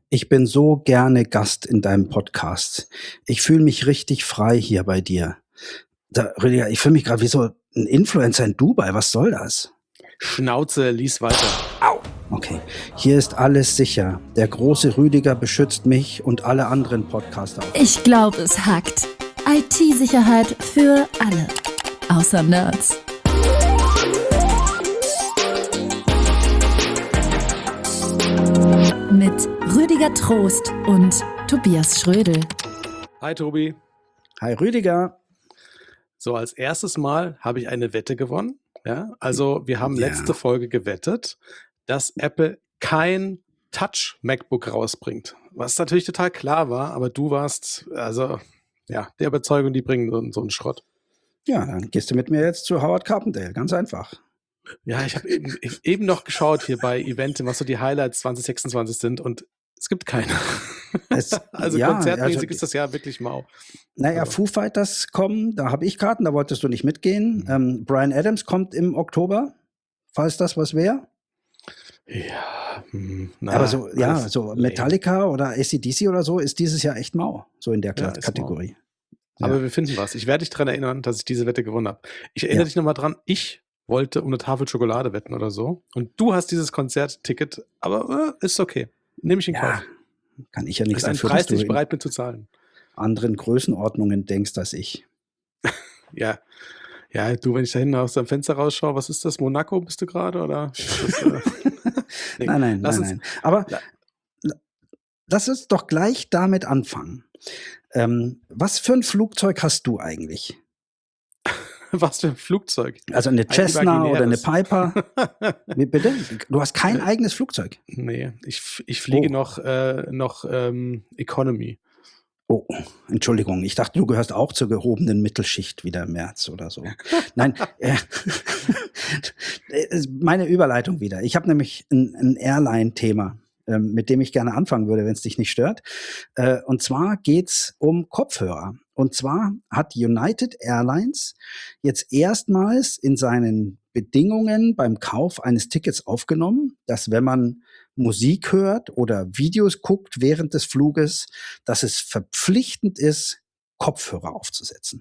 Ich bin so gerne Gast in deinem Podcast. Ich fühle mich richtig frei hier bei dir. Rüdiger, ich fühle mich gerade wie so ein Influencer in Dubai. Was soll das? Schnauze, lies weiter. Au! Okay, hier ist alles sicher. Der große Rüdiger beschützt mich und alle anderen Podcaster. Ich glaube, es hackt. IT-Sicherheit für alle. Außer Nerds. Mit Rüdiger Trost und Tobias Schrödel. Hi Tobi. Hi Rüdiger. So, als erstes Mal habe ich eine Wette gewonnen. Ja, also wir haben letzte Folge gewettet, dass Apple kein Touch-MacBook rausbringt. Was natürlich total klar war, aber du warst, also ja, der Überzeugung, die bringen so einen Schrott. Ja, dann gehst du mit mir jetzt zu Howard Carpendale. Ganz einfach. Ja, ich habe eben noch geschaut hier bei Eventim, was so die Highlights 2026 sind und es gibt keine. Also konzertmäßig ist das ja wirklich mau. Naja, Foo Fighters kommen, da habe ich Karten, da wolltest du nicht mitgehen. Bryan Adams kommt im Oktober, falls das was wäre. Ja, aber so Metallica oder AC/DC oder so ist dieses Jahr echt mau, so in der Kategorie. Aber wir finden was. Ich werde dich daran erinnern, dass ich diese Wette gewonnen habe. Ich erinnere dich nochmal dran, ich wollte um eine Tafel Schokolade wetten oder so. Und du hast dieses Konzertticket, aber ist okay. Nehme ich in Kauf. Kann ich ja nichts dafür. Das ist ein Preis, den ich bereit bin zu zahlen. Anderen Größenordnungen denkst als ich. Ja, du, wenn ich da hinten aus dem Fenster rausschaue, was ist das? Monaco bist du gerade? Oder? Nee, nein. Aber lass uns doch gleich damit anfangen. Was für ein Flugzeug hast du eigentlich? Was für ein Flugzeug? Also eine Cessna oder eine Piper? Wie, bitte? Du hast kein eigenes Flugzeug? Nee, ich fliege noch Economy. Oh, Entschuldigung, ich dachte, du gehörst auch zur gehobenen Mittelschicht wie der Merz oder so. Nein, meine Überleitung wieder. Ich habe nämlich ein Airline-Thema, mit dem ich gerne anfangen würde, wenn es dich nicht stört. Und zwar geht's um Kopfhörer. Und zwar hat United Airlines jetzt erstmals in seinen Bedingungen beim Kauf eines Tickets aufgenommen, dass wenn man Musik hört oder Videos guckt während des Fluges, dass es verpflichtend ist, Kopfhörer aufzusetzen.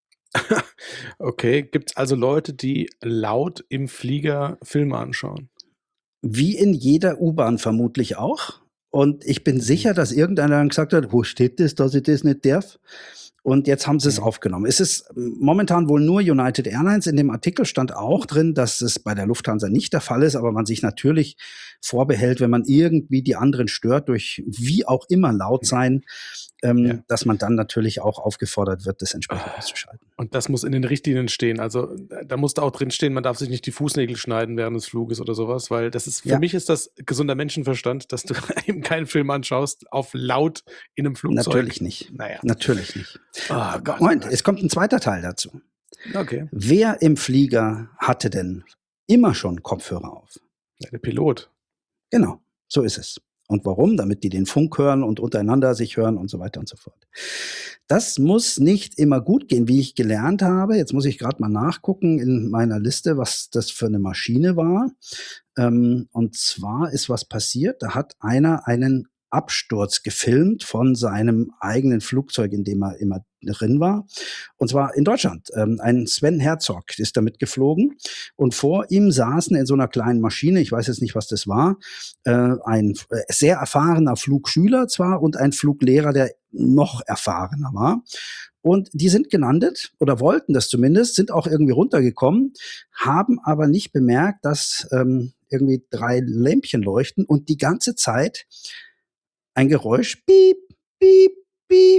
Okay, gibt es also Leute, die laut im Flieger Filme anschauen? Wie in jeder U-Bahn vermutlich auch. Und ich bin sicher, dass irgendeiner dann gesagt hat, wo steht das, dass ich das nicht darf? Und jetzt haben sie es aufgenommen. Es ist momentan wohl nur United Airlines. In dem Artikel stand auch drin, dass es bei der Lufthansa nicht der Fall ist, aber man sich natürlich vorbehält, wenn man irgendwie die anderen stört, durch wie auch immer laut sein, dass man dann natürlich auch aufgefordert wird, das entsprechend auszuschalten. Und das muss in den Richtlinien stehen. Also da muss da auch drin stehen, man darf sich nicht die Fußnägel schneiden während des Fluges oder sowas, weil das ist, für mich ist das gesunder Menschenverstand, dass du eben keinen Film anschaust auf laut in einem Flugzeug. Natürlich nicht. Naja. Natürlich nicht. Oh Gott. Moment, es kommt ein zweiter Teil dazu. Okay. Wer im Flieger hatte denn immer schon Kopfhörer auf? Ja, der Pilot. Genau, so ist es. Und warum? Damit die den Funk hören und untereinander sich hören und so weiter und so fort. Das muss nicht immer gut gehen, wie ich gelernt habe. Jetzt muss ich gerade mal nachgucken in meiner Liste, was das für eine Maschine war. Und zwar ist was passiert. Da hat einer einen Absturz gefilmt von seinem eigenen Flugzeug, in dem er immer drin war. Und zwar in Deutschland. Ein Sven Herzog ist damit geflogen. Und vor ihm saßen in so einer kleinen Maschine, ich weiß jetzt nicht, was das war, ein sehr erfahrener Flugschüler zwar und ein Fluglehrer, der noch erfahrener war. Und die sind gelandet oder wollten das zumindest, sind auch irgendwie runtergekommen, haben aber nicht bemerkt, dass irgendwie 3 Lämpchen leuchten und die ganze Zeit ein Geräusch, piep, piep, piep,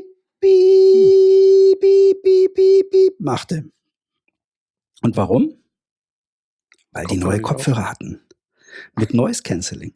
piep, piep, piep, piep, piep, machte. Und warum? Weil die neue Kopfhörer hatten. Mit Noise Cancelling.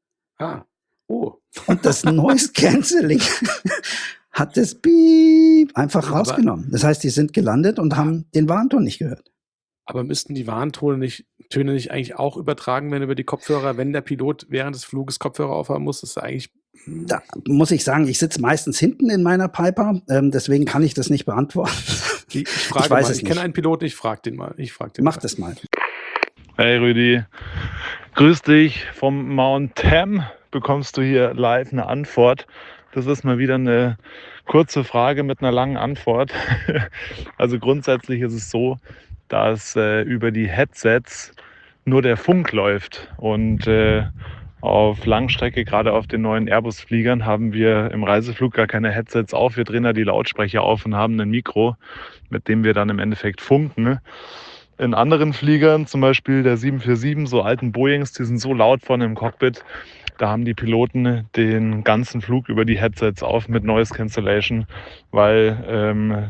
Oh. Und das Noise Cancelling hat das Piep einfach rausgenommen. Das heißt, die sind gelandet und haben den Warnton nicht gehört. Aber müssten die Warntöne nicht eigentlich auch übertragen werden über die Kopfhörer, wenn der Pilot während des Fluges Kopfhörer aufhaben muss? Das ist eigentlich. Da muss ich sagen, ich sitze meistens hinten in meiner Piper, deswegen kann ich das nicht beantworten. Ich kenne einen Piloten, ich frage den mal. Mach das mal. Hey Rüdi, grüß dich vom Mount Tam bekommst du hier live eine Antwort. Das ist mal wieder eine kurze Frage mit einer langen Antwort. Also grundsätzlich ist es so, dass über die Headsets nur der Funk läuft. Und auf Langstrecke, gerade auf den neuen Airbus-Fliegern, haben wir im Reiseflug gar keine Headsets auf. Wir drehen da die Lautsprecher auf und haben ein Mikro, mit dem wir dann im Endeffekt funken. In anderen Fliegern, zum Beispiel der 747, so alten Boeings, die sind so laut vorne im Cockpit, da haben die Piloten den ganzen Flug über die Headsets auf mit Noise Cancellation, weil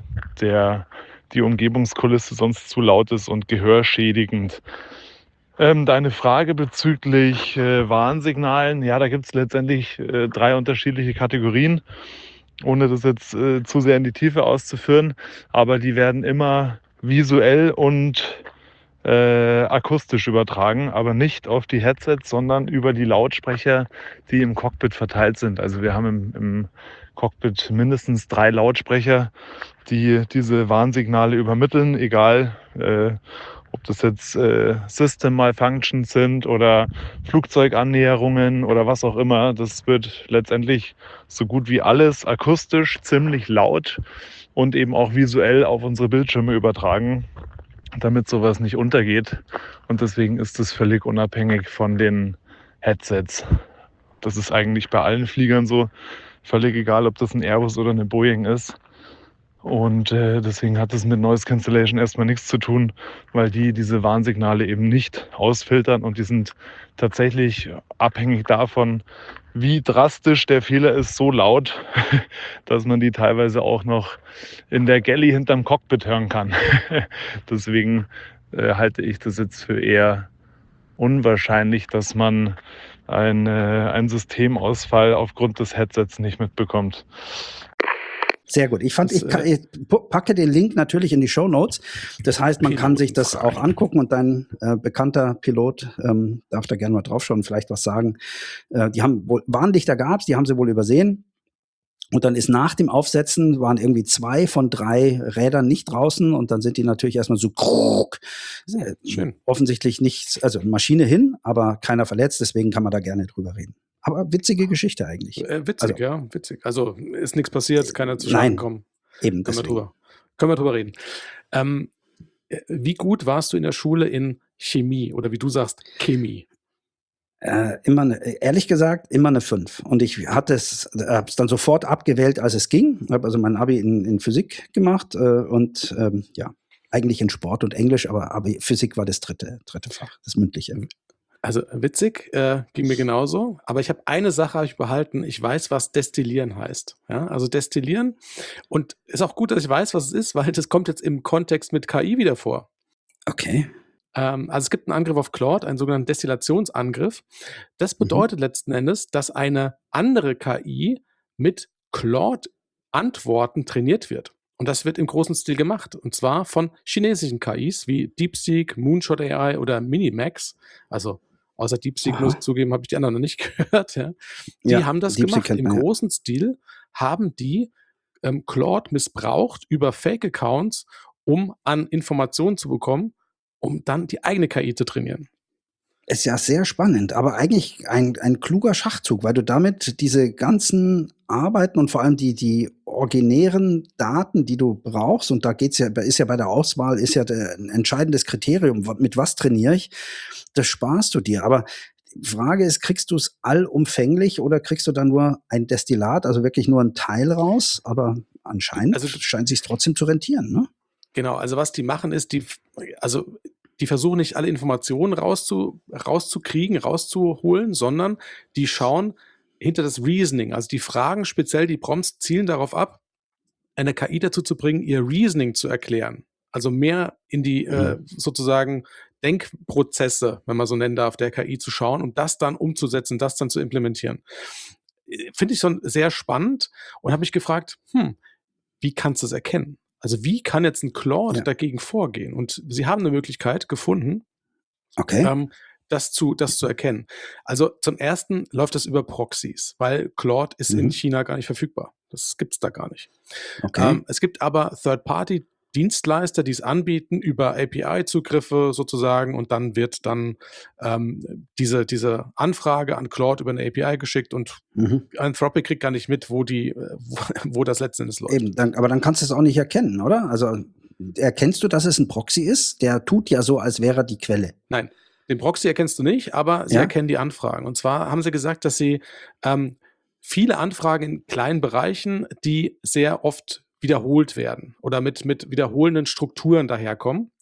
die Umgebungskulisse sonst zu laut ist und gehörschädigend. Deine Frage bezüglich Warnsignalen, ja, da gibt es letztendlich 3 unterschiedliche Kategorien, ohne das jetzt zu sehr in die Tiefe auszuführen, aber die werden immer visuell und akustisch übertragen, aber nicht auf die Headsets, sondern über die Lautsprecher, die im Cockpit verteilt sind. Also wir haben im Cockpit mindestens 3 Lautsprecher, die diese Warnsignale übermitteln, egal ob das jetzt System Malfunctions sind oder Flugzeugannäherungen oder was auch immer. Das wird letztendlich so gut wie alles akustisch ziemlich laut und eben auch visuell auf unsere Bildschirme übertragen, damit sowas nicht untergeht. Und deswegen ist es völlig unabhängig von den Headsets. Das ist eigentlich bei allen Fliegern so, völlig egal, ob das ein Airbus oder eine Boeing ist. Und deswegen hat es mit Noise Cancellation erstmal nichts zu tun, weil die diese Warnsignale eben nicht ausfiltern und die sind tatsächlich abhängig davon, wie drastisch der Fehler ist, so laut, dass man die teilweise auch noch in der Galley hinterm Cockpit hören kann. Deswegen halte ich das jetzt für eher unwahrscheinlich, dass man einen Systemausfall aufgrund des Headsets nicht mitbekommt. Sehr gut. Ich packe den Link natürlich in die Shownotes. Das heißt, man kann sich das auch angucken und dein bekannter Pilot darf da gerne mal draufschauen und vielleicht was sagen. Die haben wohl, Warnlichter gab's, die haben sie wohl übersehen. Und dann ist nach dem Aufsetzen, waren irgendwie 2 von 3 Rädern nicht draußen und dann sind die natürlich erstmal so Schön. Offensichtlich nichts, also Maschine hin, aber keiner verletzt, deswegen kann man da gerne drüber reden. Aber witzige Geschichte eigentlich. Witzig, also, ja, witzig. Also ist nichts passiert, keiner zu Schaden gekommen. Eben, können wir drüber reden. Wie gut warst du in der Schule in Chemie oder wie du sagst, Chemie? Ehrlich gesagt, immer eine 5. Und ich habe es dann sofort abgewählt, als es ging. Habe also mein Abi in Physik gemacht und eigentlich in Sport und Englisch, aber Physik war das dritte Fach, das mündliche. Also witzig, ging mir genauso. Aber ich habe eine Sache behalten. Ich weiß, was Destillieren heißt. Ja, also Destillieren. Und ist auch gut, dass ich weiß, was es ist, weil das kommt jetzt im Kontext mit KI wieder vor. Okay. Also es gibt einen Angriff auf Claude, einen sogenannten Destillationsangriff. Das bedeutet letzten Endes, dass eine andere KI mit Claude-Antworten trainiert wird. Und das wird im großen Stil gemacht. Und zwar von chinesischen KIs wie DeepSeek, Moonshot AI oder Minimax. Also außer DeepSeek, muss ich zugeben, habe ich die anderen noch nicht gehört. Ja. Die haben das DeepSeek gemacht. Im großen Stil haben die Claude missbraucht über Fake-Accounts, um an Informationen zu bekommen, um dann die eigene KI zu trainieren. Ist ja sehr spannend, aber eigentlich ein kluger Schachzug, weil du damit diese ganzen Arbeiten und vor allem die originären Daten, die du brauchst, und da ist ja bei der Auswahl ein entscheidendes Kriterium, mit was trainiere ich, das sparst du dir. Aber die Frage ist, kriegst du es allumfänglich oder kriegst du dann nur ein Destillat, also wirklich nur einen Teil raus? Aber anscheinend scheint es sich trotzdem zu rentieren, ne? Genau, also was die machen ist, die versuchen nicht alle Informationen rauszuholen, sondern die schauen hinter das Reasoning. Also die Fragen, speziell die Prompts, zielen darauf ab, eine KI dazu zu bringen, ihr Reasoning zu erklären. Also mehr in die sozusagen Denkprozesse, wenn man so nennen darf, der KI zu schauen und das dann umzusetzen, das dann zu implementieren. Finde ich schon sehr spannend und habe mich gefragt, wie kannst du es erkennen? Also wie kann jetzt ein Claude dagegen vorgehen? Und sie haben eine Möglichkeit gefunden, das zu erkennen. Also zum Ersten läuft das über Proxys, weil Claude ist in China gar nicht verfügbar. Das gibt's da gar nicht. Okay. Es gibt aber Third-Party Dienstleister, die es anbieten, über API-Zugriffe sozusagen, und dann wird dann diese Anfrage an Claude über eine API geschickt und Anthropic kriegt gar nicht mit, wo das letzten Endes läuft. Eben, aber dann kannst du es auch nicht erkennen, oder? Also erkennst du, dass es ein Proxy ist? Der tut ja so, als wäre er die Quelle. Nein, den Proxy erkennst du nicht, aber sie erkennen die Anfragen. Und zwar haben sie gesagt, dass sie viele Anfragen in kleinen Bereichen, die sehr oft wiederholt werden oder mit wiederholenden Strukturen daherkommen,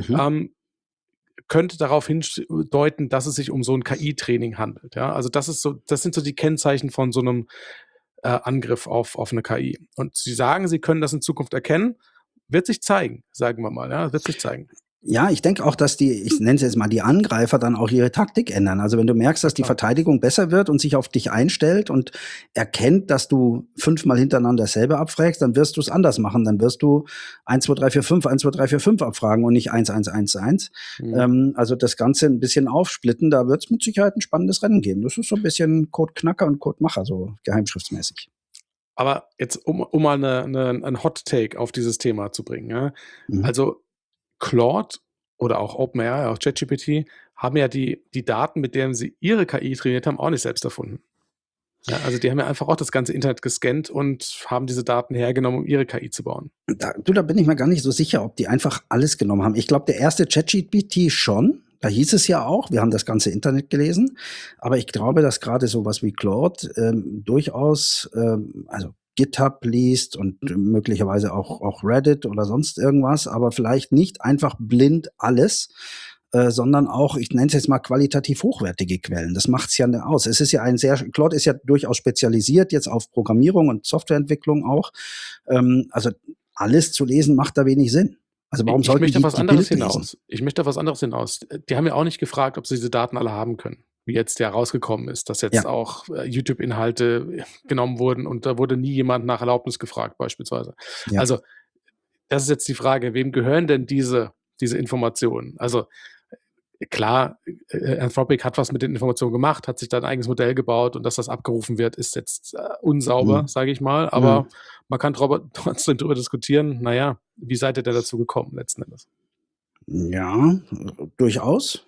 könnte darauf hindeuten, dass es sich um so ein KI-Training handelt. Ja? Also das sind so die Kennzeichen von so einem Angriff auf eine KI. Und sie sagen, sie können das in Zukunft erkennen. Wird sich zeigen, sagen wir mal. Ja, wird sich zeigen. Ja, ich denke auch, dass ich nenne es jetzt mal die Angreifer, dann auch ihre Taktik ändern. Also wenn du merkst, dass die Verteidigung besser wird und sich auf dich einstellt und erkennt, dass du 5-mal hintereinander dasselbe abfragst, dann wirst du es anders machen. Dann wirst du 1, 2, 3, 4, 5, 1, 2, 3, 4, 5 abfragen und nicht 1, 1, 1, 1. Also das Ganze ein bisschen aufsplitten, da wird es mit Sicherheit ein spannendes Rennen geben. Das ist so ein bisschen Codeknacker und Codemacher, so geheimschriftsmäßig. Aber jetzt, um mal einen Hot Take auf dieses Thema zu bringen. Ja? Also Claude oder auch OpenAI, auch ChatGPT, haben ja die Daten, mit denen sie ihre KI trainiert haben, auch nicht selbst erfunden. Ja, also die haben ja einfach auch das ganze Internet gescannt und haben diese Daten hergenommen, um ihre KI zu bauen. Da bin ich mir gar nicht so sicher, ob die einfach alles genommen haben. Ich glaube, der erste ChatGPT schon. Da hieß es ja auch, wir haben das ganze Internet gelesen. Aber ich glaube, dass gerade sowas wie Claude durchaus, also GitHub liest und möglicherweise auch Reddit oder sonst irgendwas, aber vielleicht nicht einfach blind alles, sondern auch, ich nenne es jetzt mal qualitativ hochwertige Quellen. Das macht's ja aus. Es ist ja Claude ist ja durchaus spezialisiert jetzt auf Programmierung und Softwareentwicklung auch. Also alles zu lesen macht da wenig Sinn. Also warum sollten die was anderes hinaus? Ich möchte auf was anderes hinaus. Die haben ja auch nicht gefragt, ob sie diese Daten alle haben können. Wie jetzt ja rausgekommen ist, dass jetzt auch YouTube-Inhalte genommen wurden und da wurde nie jemand nach Erlaubnis gefragt beispielsweise. Ja. Also das ist jetzt die Frage, wem gehören denn diese Informationen? Also klar, Anthropic hat was mit den Informationen gemacht, hat sich da ein eigenes Modell gebaut und dass das abgerufen wird, ist jetzt unsauber, sage ich mal. Aber man kann trotzdem darüber diskutieren, naja, wie seid ihr denn dazu gekommen letzten Endes? Ja, durchaus.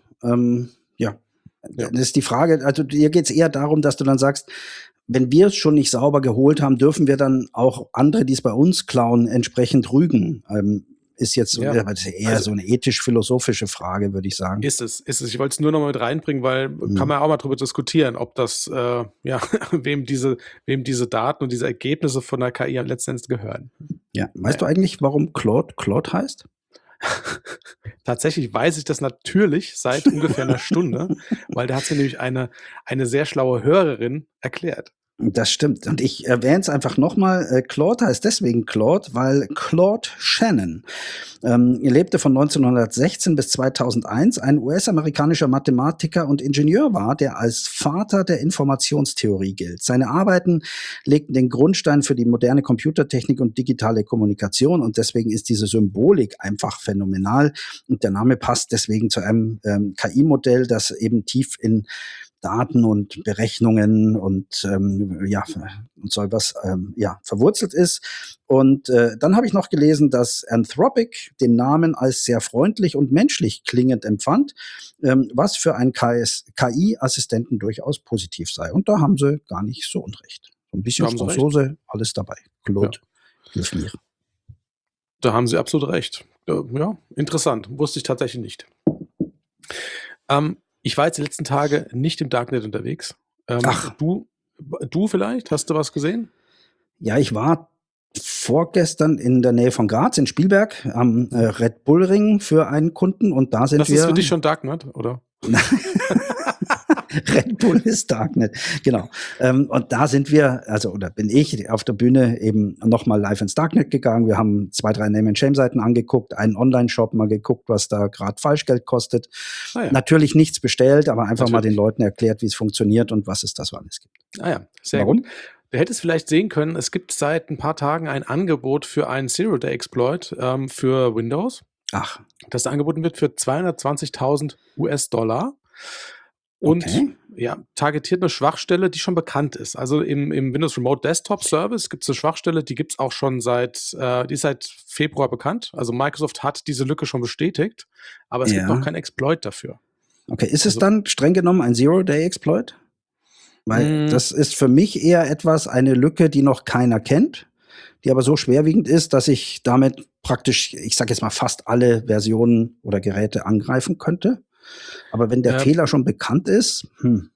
Das ist die Frage, also dir geht es eher darum, dass du dann sagst, wenn wir es schon nicht sauber geholt haben, dürfen wir dann auch andere, die es bei uns klauen, entsprechend rügen. Ist jetzt eher so eine ethisch-philosophische Frage, würde ich sagen. Ist es. Ich wollte es nur noch mal mit reinbringen, weil kann man auch mal drüber diskutieren, ob das, wem diese Daten und diese Ergebnisse von der KI letzten Endes gehören. Ja, weißt du eigentlich, warum Claude heißt? Tatsächlich weiß ich das natürlich seit ungefähr einer Stunde, weil da hat sie nämlich eine sehr schlaue Hörerin erklärt. Das stimmt. Und ich erwähne es einfach nochmal. Claude heißt deswegen Claude, weil Claude Shannon lebte von 1916 bis 2001, ein US-amerikanischer Mathematiker und Ingenieur war, der als Vater der Informationstheorie gilt. Seine Arbeiten legten den Grundstein für die moderne Computertechnik und digitale Kommunikation und deswegen ist diese Symbolik einfach phänomenal und der Name passt deswegen zu einem KI-Modell, das eben tief in Daten und Berechnungen und verwurzelt ist. Und dann habe ich noch gelesen, dass Anthropic den Namen als sehr freundlich und menschlich klingend empfand, was für einen KI-Assistenten durchaus positiv sei. Und da haben sie gar nicht so unrecht. So ein bisschen Franzose, alles dabei. Claude, hilf mir. Da haben sie absolut recht. Ja, interessant. Wusste ich tatsächlich nicht. Ich war jetzt die letzten Tage nicht im Darknet unterwegs. Du vielleicht? Hast du was gesehen? Ja, ich war vorgestern in der Nähe von Graz in Spielberg am Red Bull Ring für einen Kunden und da sind wir... Das ist für dich schon Darknet, oder? Red Bull ist Darknet, genau. Und da sind wir, bin ich auf der Bühne eben nochmal live ins Darknet gegangen. Wir haben 2, 3 Name-and-Shame-Seiten angeguckt, einen Online-Shop mal geguckt, was da gerade Falschgeld kostet. Natürlich nichts bestellt, aber einfach mal den Leuten erklärt, wie es funktioniert und was es da so alles gibt. Sehr gut. Du hättest vielleicht sehen können, es gibt seit ein paar Tagen ein Angebot für einen Zero-Day-Exploit für Windows. Das angeboten wird für $220.000. und Okay. targetiert eine Schwachstelle, die schon bekannt ist. Also im Windows Remote Desktop Service gibt es eine Schwachstelle, die gibt es auch schon die ist seit Februar bekannt. Also Microsoft hat diese Lücke schon bestätigt, aber es gibt noch Ja. keinen Exploit dafür. Okay, ist es Also, dann streng genommen ein Zero-Day-Exploit? Weil mh, das ist für mich eher eine Lücke, die noch keiner kennt, die aber so schwerwiegend ist, dass ich damit praktisch, ich sage jetzt mal, fast alle Versionen oder Geräte angreifen könnte. Aber wenn der äh, Fehler schon bekannt ist,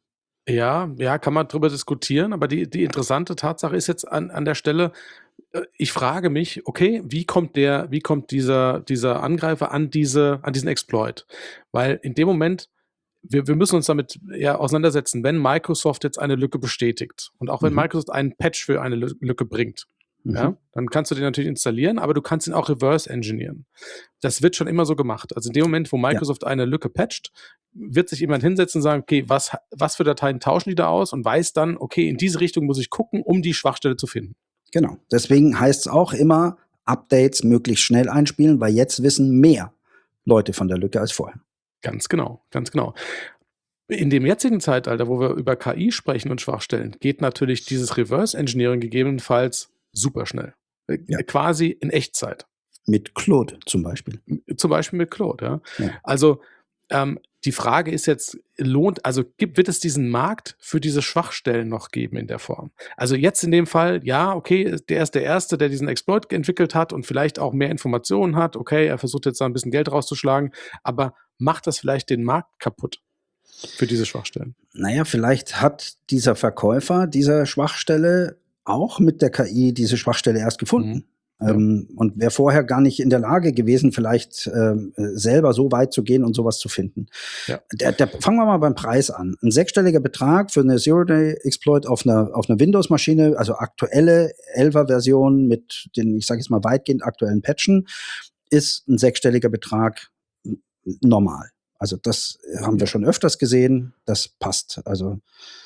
ja, kann man drüber diskutieren, aber die interessante Tatsache ist jetzt an der Stelle, ich frage mich, okay, wie kommt dieser Angreifer an diesen Exploit? Weil in dem Moment, wir müssen uns damit auseinandersetzen, wenn Microsoft jetzt eine Lücke bestätigt und auch wenn Mhm. Microsoft einen Patch für eine Lücke bringt, Mhm. dann kannst du den natürlich installieren, aber du kannst ihn auch reverse engineeren. Das wird schon immer so gemacht. Also in dem Moment, wo Ja, Microsoft eine Lücke patcht, wird sich jemand hinsetzen und sagen, okay, was für Dateien tauschen die da aus und weiß dann, okay, in diese Richtung muss ich gucken, um die Schwachstelle zu finden. genau. Deswegen heißt es auch immer, Updates möglichst schnell einspielen, weil jetzt wissen mehr Leute von der Lücke als vorher. Ganz genau, ganz genau. In dem jetzigen Zeitalter, wo wir über KI sprechen und Schwachstellen, geht natürlich dieses Reverse Engineering gegebenenfalls super schnell. Ja. Quasi in Echtzeit. Mit Claude zum Beispiel. Zum Beispiel mit Claude, ja. Ja. Also die Frage ist jetzt, wird es diesen Markt für diese Schwachstellen noch geben in der Form? Also jetzt in dem Fall, ja, okay, der ist der Erste, der diesen Exploit entwickelt hat und vielleicht auch mehr Informationen hat. Okay, er versucht jetzt da ein bisschen Geld rauszuschlagen, aber macht das vielleicht den Markt kaputt für diese Schwachstellen? Naja, vielleicht hat dieser Verkäufer dieser Schwachstelle auch mit der KI diese Schwachstelle erst gefunden. Ja. Und wäre vorher gar nicht in der Lage gewesen, vielleicht selber so weit zu gehen und sowas zu finden. Ja. Fangen wir mal beim Preis an. Ein sechsstelliger Betrag für eine Zero-Day-Exploit auf einer Windows-Maschine, also aktuelle 11er-Version mit den, ich sage jetzt mal, weitgehend aktuellen Patchen, ist ein sechsstelliger Betrag normal. Also das haben wir schon öfters gesehen, das passt. Also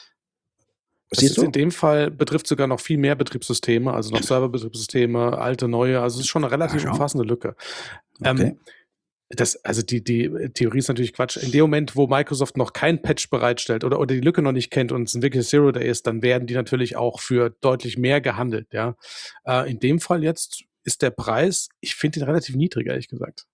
Das ist in dem Fall betrifft sogar noch viel mehr Betriebssysteme, also noch Serverbetriebssysteme, alte, neue. Also es ist schon eine relativ umfassende Lücke. Okay. Die Theorie ist natürlich Quatsch. In dem Moment, wo Microsoft noch kein Patch bereitstellt oder die Lücke noch nicht kennt und es ein wirklich Zero-Day ist, dann werden die natürlich auch für deutlich mehr gehandelt. Ja. In dem Fall jetzt ist der Preis, ich finde ihn relativ niedrig, ehrlich gesagt.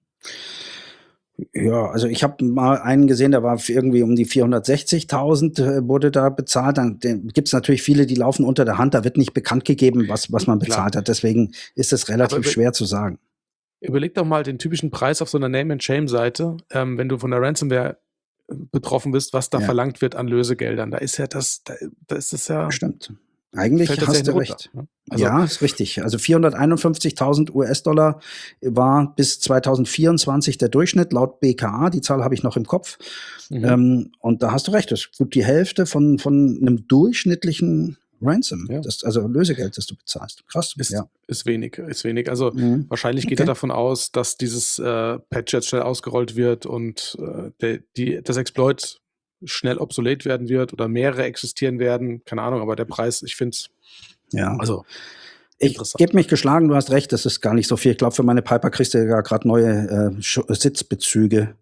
Ja, also ich habe mal einen gesehen, der war für irgendwie um die 460.000 wurde da bezahlt. Dann gibt es natürlich viele, die laufen unter der Hand. Da wird nicht bekannt gegeben, was man bezahlt hat. Deswegen ist es relativ schwer zu sagen. Überleg doch mal den typischen Preis auf so einer Name-and-Shame-Seite, wenn du von der Ransomware betroffen bist, was da verlangt wird an Lösegeldern. Da ist ja da ist es ja. Stimmt. Eigentlich hast du recht. Ne? Also, ja, ist richtig. Also 451.000 US-Dollar war bis 2024 der Durchschnitt laut BKA. Die Zahl habe ich noch im Kopf. Und da hast du recht. Das ist gut die Hälfte von einem durchschnittlichen Ransom, also Lösegeld, das du bezahlst. Krass. Ist wenig. Also wahrscheinlich geht er davon aus, dass dieses Patch jetzt schnell ausgerollt wird und das Exploit schnell obsolet werden wird oder mehrere existieren werden. Keine Ahnung, aber der Preis, ich finde es. Ja. Also, ich gebe mich geschlagen, du hast recht, das ist gar nicht so viel. Ich glaube, für meine Piper kriegst du ja gerade neue Sitzbezüge.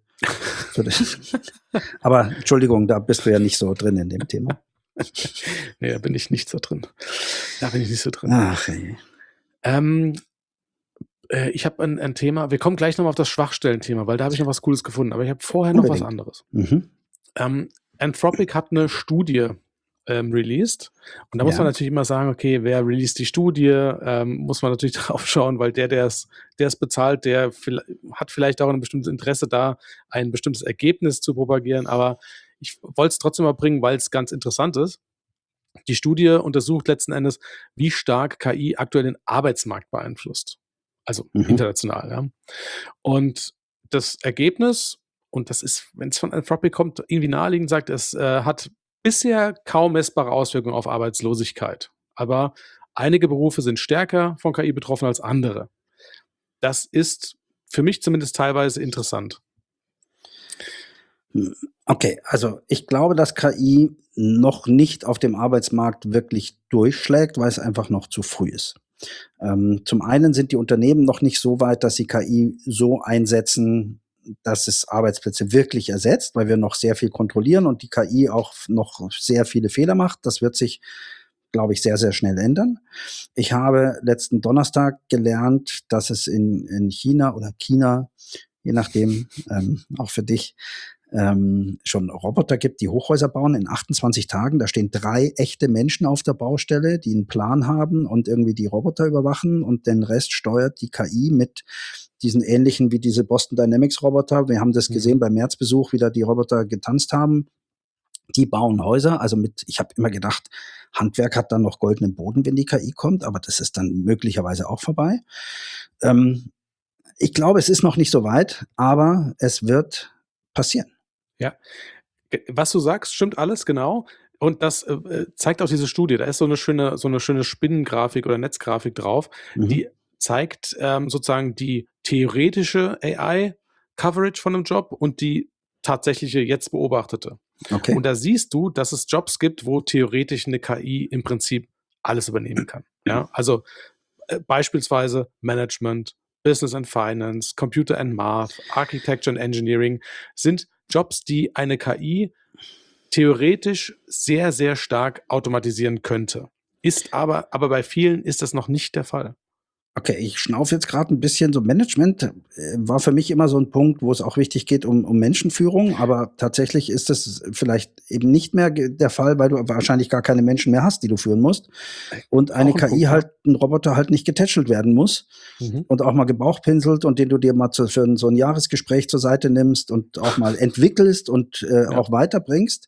Aber Entschuldigung, da bist du ja nicht so drin in dem Thema. Nee, da bin ich nicht so drin. Ach, ey. Ich habe ein Thema, wir kommen gleich nochmal auf das Schwachstellen-Thema, weil da habe ich noch was Cooles gefunden, aber ich habe vorher noch was anderes. Anthropic hat eine Studie released und da muss man natürlich immer sagen, okay, wer released die Studie, muss man natürlich drauf schauen, weil der es bezahlt, der hat vielleicht auch ein bestimmtes Interesse da, ein bestimmtes Ergebnis zu propagieren, aber ich wollte es trotzdem mal bringen, weil es ganz interessant ist. Die Studie untersucht letzten Endes, wie stark KI aktuell den Arbeitsmarkt beeinflusst. Also international, ja. Und das Ergebnis, und das ist, wenn es von Anthropic kommt, irgendwie naheliegend, sagt, es hat bisher kaum messbare Auswirkungen auf Arbeitslosigkeit. Aber einige Berufe sind stärker von KI betroffen als andere. Das ist für mich zumindest teilweise interessant. Okay, also ich glaube, dass KI noch nicht auf dem Arbeitsmarkt wirklich durchschlägt, weil es einfach noch zu früh ist. Zum einen sind die Unternehmen noch nicht so weit, dass sie KI so einsetzen, dass es Arbeitsplätze wirklich ersetzt, weil wir noch sehr viel kontrollieren und die KI auch noch sehr viele Fehler macht. Das wird sich, glaube ich, sehr, sehr schnell ändern. Ich habe letzten Donnerstag gelernt, dass es in China oder China, je nachdem, auch für dich, schon Roboter gibt, die Hochhäuser bauen in 28 Tagen. Da stehen 3 echte Menschen auf der Baustelle, die einen Plan haben und irgendwie die Roboter überwachen und den Rest steuert die KI mit diesen ähnlichen wie diese Boston Dynamics Roboter. Wir haben das gesehen beim Märzbesuch, wie da die Roboter getanzt haben. Die bauen Häuser, also ich habe immer gedacht, Handwerk hat dann noch goldenen Boden, wenn die KI kommt, aber das ist dann möglicherweise auch vorbei. Ich glaube, es ist noch nicht so weit, aber es wird passieren. Ja, was du sagst, stimmt alles genau. Und das zeigt auch diese Studie. Da ist so eine schöne Spinnengrafik oder Netzgrafik drauf, die zeigt sozusagen die theoretische AI-Coverage von einem Job und die tatsächliche jetzt beobachtete. Okay. Und da siehst du, dass es Jobs gibt, wo theoretisch eine KI im Prinzip alles übernehmen kann. Ja, also beispielsweise Management, Business and Finance, Computer and Math, Architecture and Engineering sind Jobs, die eine KI theoretisch sehr, sehr stark automatisieren könnte. Aber bei vielen ist das noch nicht der Fall. Okay, ich schnaufe jetzt gerade ein bisschen. So Management war für mich immer so ein Punkt, wo es auch wichtig geht um Menschenführung, aber tatsächlich ist das vielleicht eben nicht mehr der Fall, weil du wahrscheinlich gar keine Menschen mehr hast, die du führen musst und eine KI halt, ein Roboter halt nicht getätschelt werden muss und auch mal gebauchpinselt und den du dir mal für so ein Jahresgespräch zur Seite nimmst und auch mal entwickelst und auch weiterbringst.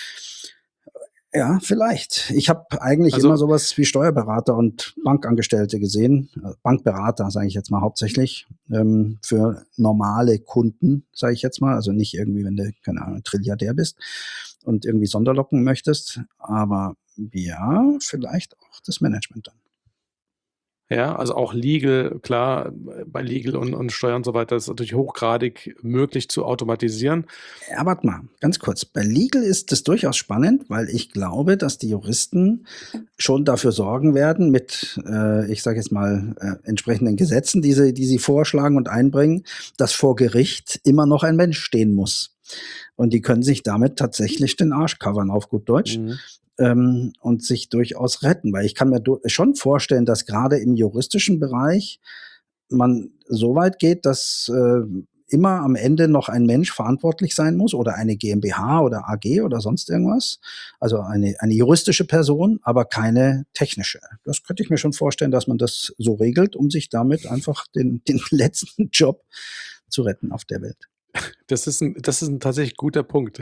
Ja, vielleicht. Ich habe eigentlich immer sowas wie Steuerberater und Bankangestellte gesehen. Bankberater, sage ich jetzt mal hauptsächlich, für normale Kunden, sage ich jetzt mal. Also nicht irgendwie, wenn du, keine Ahnung, Trilliardär bist und irgendwie Sonderlocken möchtest. Aber ja, vielleicht auch das Management dann. Ja, also auch Legal, klar, bei Legal und Steuern und so weiter ist natürlich hochgradig möglich zu automatisieren. Ja, warte mal, ganz kurz. Bei Legal ist das durchaus spannend, weil ich glaube, dass die Juristen schon dafür sorgen werden mit, ich sage jetzt mal, entsprechenden Gesetzen, die sie vorschlagen und einbringen, dass vor Gericht immer noch ein Mensch stehen muss. Und die können sich damit tatsächlich den Arsch covern, auf gut Deutsch. Und sich durchaus retten. Weil ich kann mir schon vorstellen, dass gerade im juristischen Bereich man so weit geht, dass immer am Ende noch ein Mensch verantwortlich sein muss oder eine GmbH oder AG oder sonst irgendwas. Also eine juristische Person, aber keine technische. Das könnte ich mir schon vorstellen, dass man das so regelt, um sich damit einfach den letzten Job zu retten auf der Welt. Das ist ein tatsächlich guter Punkt.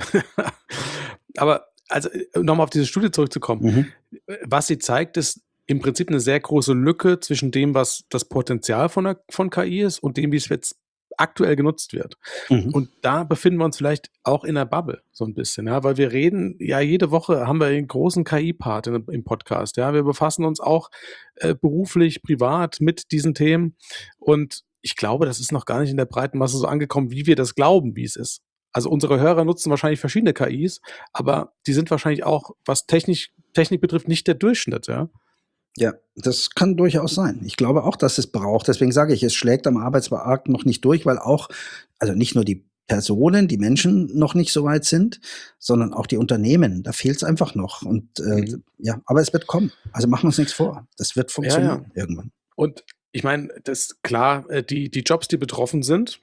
Aber also nochmal auf diese Studie zurückzukommen, was sie zeigt, ist im Prinzip eine sehr große Lücke zwischen dem, was das Potenzial von KI ist und dem, wie es jetzt aktuell genutzt wird. Und da befinden wir uns vielleicht auch in der Bubble so ein bisschen, ja, weil wir reden, ja, jede Woche haben wir einen großen KI-Part im Podcast, ja, wir befassen uns auch beruflich, privat mit diesen Themen und ich glaube, das ist noch gar nicht in der breiten Masse so angekommen, wie wir das glauben, wie es ist. Also unsere Hörer nutzen wahrscheinlich verschiedene KIs, aber die sind wahrscheinlich auch, was Technik betrifft, nicht der Durchschnitt, ja? Ja, das kann durchaus sein. Ich glaube auch, dass es braucht. Deswegen sage ich, es schlägt am Arbeitsmarkt noch nicht durch, weil auch, also nicht nur die Personen, die Menschen noch nicht so weit sind, sondern auch die Unternehmen. Da fehlt es einfach noch. Und ja, aber es wird kommen. Also machen wir uns nichts vor. Das wird funktionieren irgendwann. Und ich meine, das ist klar, die Jobs, die betroffen sind,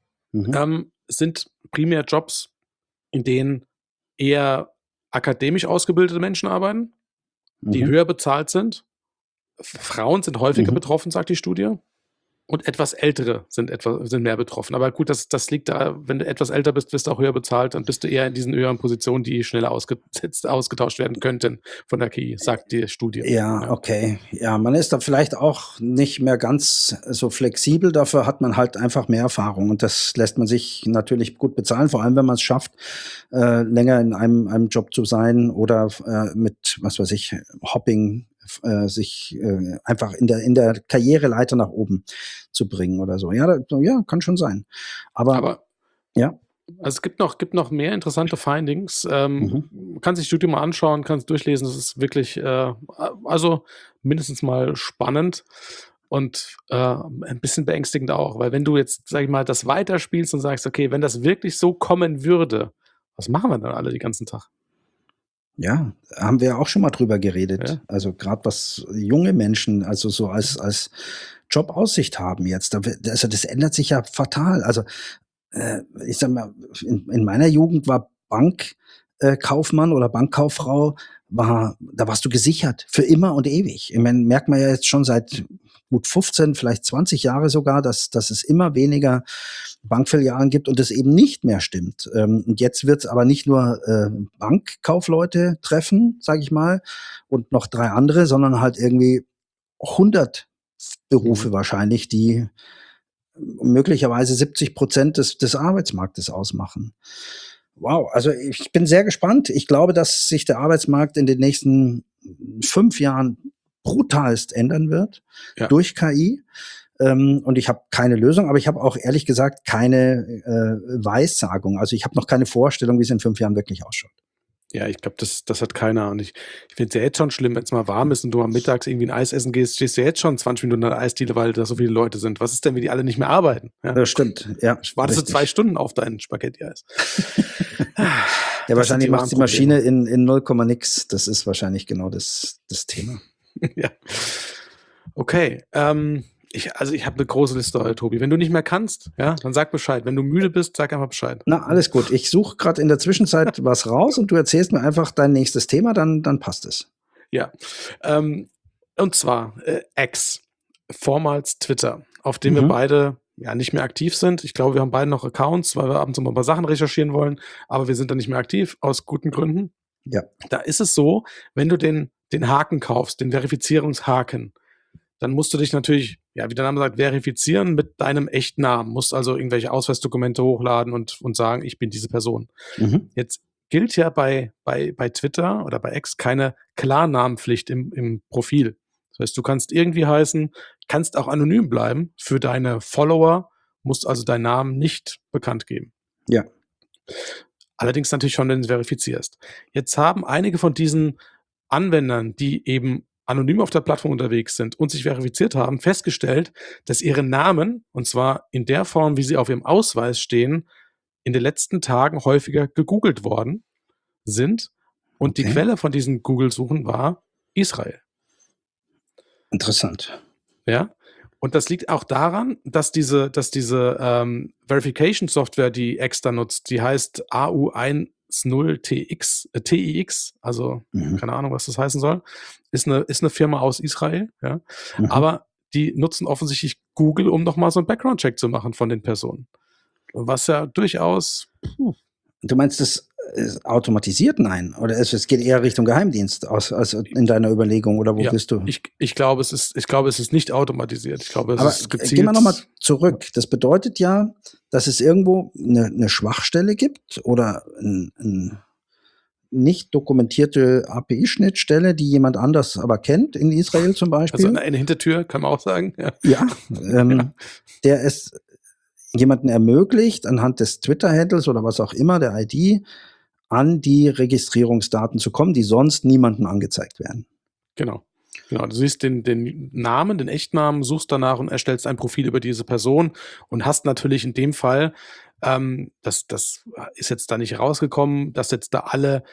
sind primär Jobs, in denen eher akademisch ausgebildete Menschen arbeiten, die höher bezahlt sind. Frauen sind häufiger betroffen, sagt die Studie. Und etwas Ältere sind mehr betroffen. Aber gut, das liegt da, wenn du etwas älter bist, wirst du auch höher bezahlt, dann bist du eher in diesen höheren Positionen, die schneller ausgetauscht werden könnten von der KI, sagt die Studie. Ja, okay. Ja, man ist da vielleicht auch nicht mehr ganz so flexibel. Dafür hat man halt einfach mehr Erfahrung. Und das lässt man sich natürlich gut bezahlen, vor allem wenn man es schafft, länger in einem Job zu sein oder mit, was weiß ich, Hopping sich einfach in der Karriereleiter nach oben zu bringen oder so. Ja, kann schon sein. Aber ja. Also es gibt noch mehr interessante Findings. Kannst sich die Studie mal anschauen, kannst durchlesen. Das ist wirklich also mindestens mal spannend. und ein bisschen beängstigend auch, weil wenn du jetzt, sag ich mal, das weiterspielst und sagst, okay, wenn das wirklich so kommen würde, was machen wir dann alle den ganzen Tag? Ja, haben wir auch schon mal drüber geredet. Ja. Also gerade was junge Menschen, also so als Jobaussicht haben jetzt. Also das ändert sich ja fatal. Also ich sag mal, in meiner Jugend war Bankkaufmann oder Bankkauffrau, da warst du gesichert für immer und ewig. Ich meine, merkt man ja jetzt schon seit gut 15, vielleicht 20 Jahre sogar, dass es immer weniger Bankfilialen gibt und es eben nicht mehr stimmt. Und jetzt wird es aber nicht nur Bankkaufleute treffen, sage ich mal, und noch 3 andere, sondern halt irgendwie 100 Berufe wahrscheinlich, die möglicherweise 70% des Arbeitsmarktes ausmachen. Wow, also ich bin sehr gespannt. Ich glaube, dass sich der Arbeitsmarkt in den nächsten 5 Jahren brutalst ändern wird durch KI. Und ich habe keine Lösung, aber ich habe auch ehrlich gesagt keine Weissagung. Also ich habe noch keine Vorstellung, wie es in 5 Jahren wirklich ausschaut. Ja, ich glaube, das hat keiner. Und ich finde es ja jetzt schon schlimm, wenn es mal warm ist und du am Mittags irgendwie ein Eis essen gehst, stehst du jetzt schon 20 Minuten an der Eisdiele, weil da so viele Leute sind. Was ist denn, wenn die alle nicht mehr arbeiten? Ja? Das stimmt, ja. Wartest du 2 Stunden auf dein Spaghetti-Eis? Ja, wahrscheinlich macht die Maschine in 0, nix. Das ist wahrscheinlich genau das Thema. Ja. Okay, ich habe eine große Liste heute, Tobi. Wenn du nicht mehr kannst, ja, dann sag Bescheid. Wenn du müde bist, sag einfach Bescheid. Na, alles gut. Ich suche gerade in der Zwischenzeit was raus und du erzählst mir einfach dein nächstes Thema, dann passt es. Ja, und zwar X, vormals Twitter, auf dem wir beide ja nicht mehr aktiv sind. Ich glaube, wir haben beide noch Accounts, weil wir ab und zu mal ein paar Sachen recherchieren wollen, aber wir sind da nicht mehr aktiv, aus guten Gründen. Ja. Da ist es so, wenn du den Haken kaufst, den Verifizierungshaken, dann musst du dich natürlich, ja, wie der Name sagt, verifizieren mit deinem echten Namen. Musst also irgendwelche Ausweisdokumente hochladen und sagen, ich bin diese Person. Jetzt gilt ja bei Twitter oder bei X keine Klarnamenpflicht im Profil. Das heißt, du kannst irgendwie heißen, kannst auch anonym bleiben für deine Follower, musst also deinen Namen nicht bekannt geben. Ja. Allerdings natürlich schon, wenn du es verifizierst. Jetzt haben einige von diesen Anwendern, die eben anonym auf der Plattform unterwegs sind und sich verifiziert haben, festgestellt, dass ihre Namen, und zwar in der Form, wie sie auf ihrem Ausweis stehen, in den letzten Tagen häufiger gegoogelt worden sind. Und die Quelle von diesen Google-Suchen war Israel. Interessant. Ja. Und das liegt auch daran, dass diese Verification-Software, die X da nutzt, die heißt AU10TX, also keine Ahnung, was das heißen soll, ist eine Firma aus Israel, ja. Aber die nutzen offensichtlich Google, um nochmal so einen Background-Check zu machen von den Personen. Was ja durchaus... Du meinst, das ist automatisiert? Nein. Oder es geht eher Richtung Geheimdienst als in deiner Überlegung, oder wo bist du? Ich glaube, es ist nicht automatisiert. Ich glaube, es ist gezielt. Gehen wir nochmal zurück. Das bedeutet ja, dass es irgendwo eine Schwachstelle gibt oder eine nicht dokumentierte API-Schnittstelle, die jemand anders aber kennt, in Israel zum Beispiel. Also eine Hintertür, kann man auch sagen. Ja, der es jemanden ermöglicht, anhand des Twitter-Handles oder was auch immer, der ID, an die Registrierungsdaten zu kommen, die sonst niemandem angezeigt werden. Genau. Du siehst den Namen, den Echtnamen, suchst danach und erstellst ein Profil über diese Person und hast natürlich in dem Fall, das ist jetzt da nicht rausgekommen, dass jetzt da alle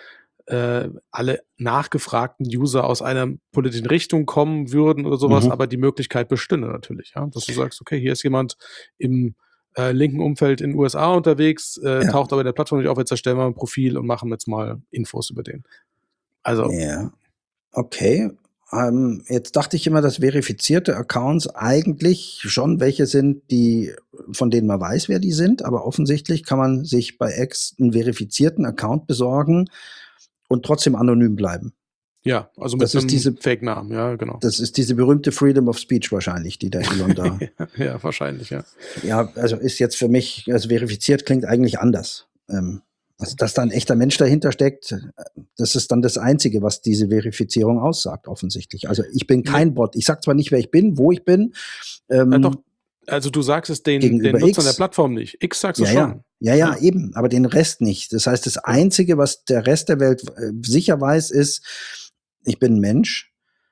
nachgefragten User aus einer politischen Richtung kommen würden oder sowas, aber die Möglichkeit bestünde natürlich, ja, dass du sagst, okay, hier ist jemand im linken Umfeld in den USA unterwegs, taucht aber in der Plattform nicht auf, jetzt erstellen wir ein Profil und machen jetzt mal Infos über den. Also. Ja, okay. Jetzt dachte ich immer, dass verifizierte Accounts eigentlich schon welche sind, von denen man weiß, wer die sind, aber offensichtlich kann man sich bei X einen verifizierten Account besorgen und trotzdem anonym bleiben. Ja, also mit einem Fake-Namen, ja, genau. Das ist diese berühmte Freedom of Speech wahrscheinlich, die der Elon da... Ja, wahrscheinlich, ja. Ja, also ist jetzt für mich, also verifiziert klingt eigentlich anders. Also, dass da ein echter Mensch dahinter steckt, das ist dann das Einzige, was diese Verifizierung aussagt, offensichtlich. Also ich bin kein Bot. Ich sag zwar nicht, wer ich bin, wo ich bin. Doch, also du sagst es den Nutzern der Plattform nicht. X sagst du schon. Ja, eben, aber den Rest nicht. Das heißt, das Einzige, was der Rest der Welt sicher weiß, ist, ich bin ein Mensch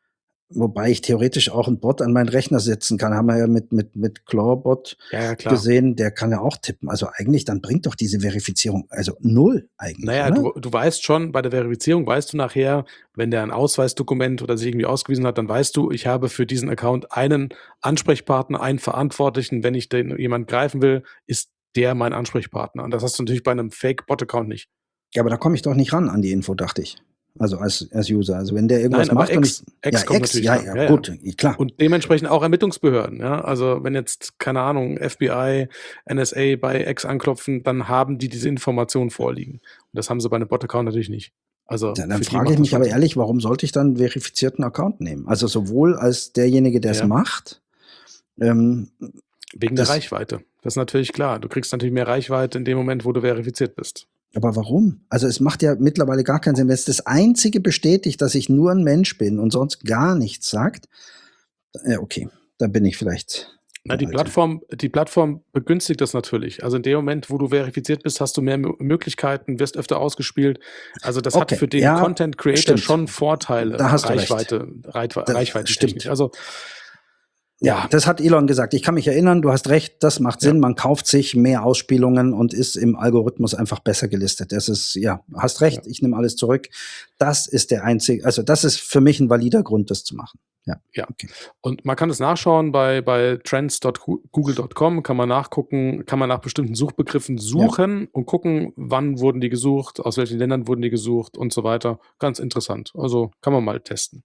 Wobei ich theoretisch auch einen Bot an meinen Rechner setzen kann. Haben wir ja mit Clawbot Ja, klar. gesehen, der kann ja auch tippen. Also eigentlich, dann bringt doch diese Verifizierung, also 0 eigentlich, Naja, oder? du weißt schon, bei der Verifizierung weißt du nachher, wenn der ein Ausweisdokument oder sich irgendwie ausgewiesen hat, dann weißt du, ich habe für diesen Account einen Ansprechpartner, einen Verantwortlichen. Wenn ich den jemand greifen will, ist der mein Ansprechpartner. Und das hast du natürlich bei einem Fake-Bot-Account nicht. Ja, aber da komme ich doch nicht ran an die Info, dachte ich. Also als User. Also wenn der irgendwas Nein, aber macht und ich. X kommt natürlich ja, dran. Ja, gut, klar. Und dementsprechend auch Ermittlungsbehörden. Ja? Also wenn jetzt, keine Ahnung, FBI, NSA bei X anklopfen, dann haben die diese Informationen vorliegen. Und das haben sie bei einem Bot-Account natürlich nicht. Also Dann für die frage macht ich das mich schon aber Sinn. ehrlich, warum sollte ich dann einen verifizierten Account nehmen? Also sowohl als derjenige, der es Ja. macht, Wegen der das- Reichweite. Das ist natürlich klar. Du kriegst natürlich mehr Reichweite in dem Moment, wo du verifiziert bist. aber warum? Also es macht ja mittlerweile gar keinen Sinn. Wenn es das Einzige bestätigt, dass ich nur ein Mensch bin und sonst gar nichts sagt, okay, dann bin ich vielleicht. Na, die der Alte. Plattform begünstigt das natürlich. Also in dem Moment, wo du verifiziert bist, hast du mehr Möglichkeiten, wirst öfter ausgespielt. Also das hat Okay, für den ja, Content Creator stimmt. schon Vorteile, Da hast du recht. Reichweite stimmt. technisch. Also Ja, das hat Elon gesagt. Ich kann mich erinnern, du hast recht, das macht Sinn. Ja. Man kauft sich mehr Ausspielungen und ist im Algorithmus einfach besser gelistet. Das ist, ja, hast recht, ich nehme alles zurück. Das ist der einzige, also das ist für mich ein valider Grund, das zu machen. Ja. Okay. Und man kann es nachschauen bei trends.google.com, kann man nachgucken, kann man nach bestimmten Suchbegriffen suchen und gucken, wann wurden die gesucht, aus welchen Ländern wurden die gesucht und so weiter. Ganz interessant. Also kann man mal testen.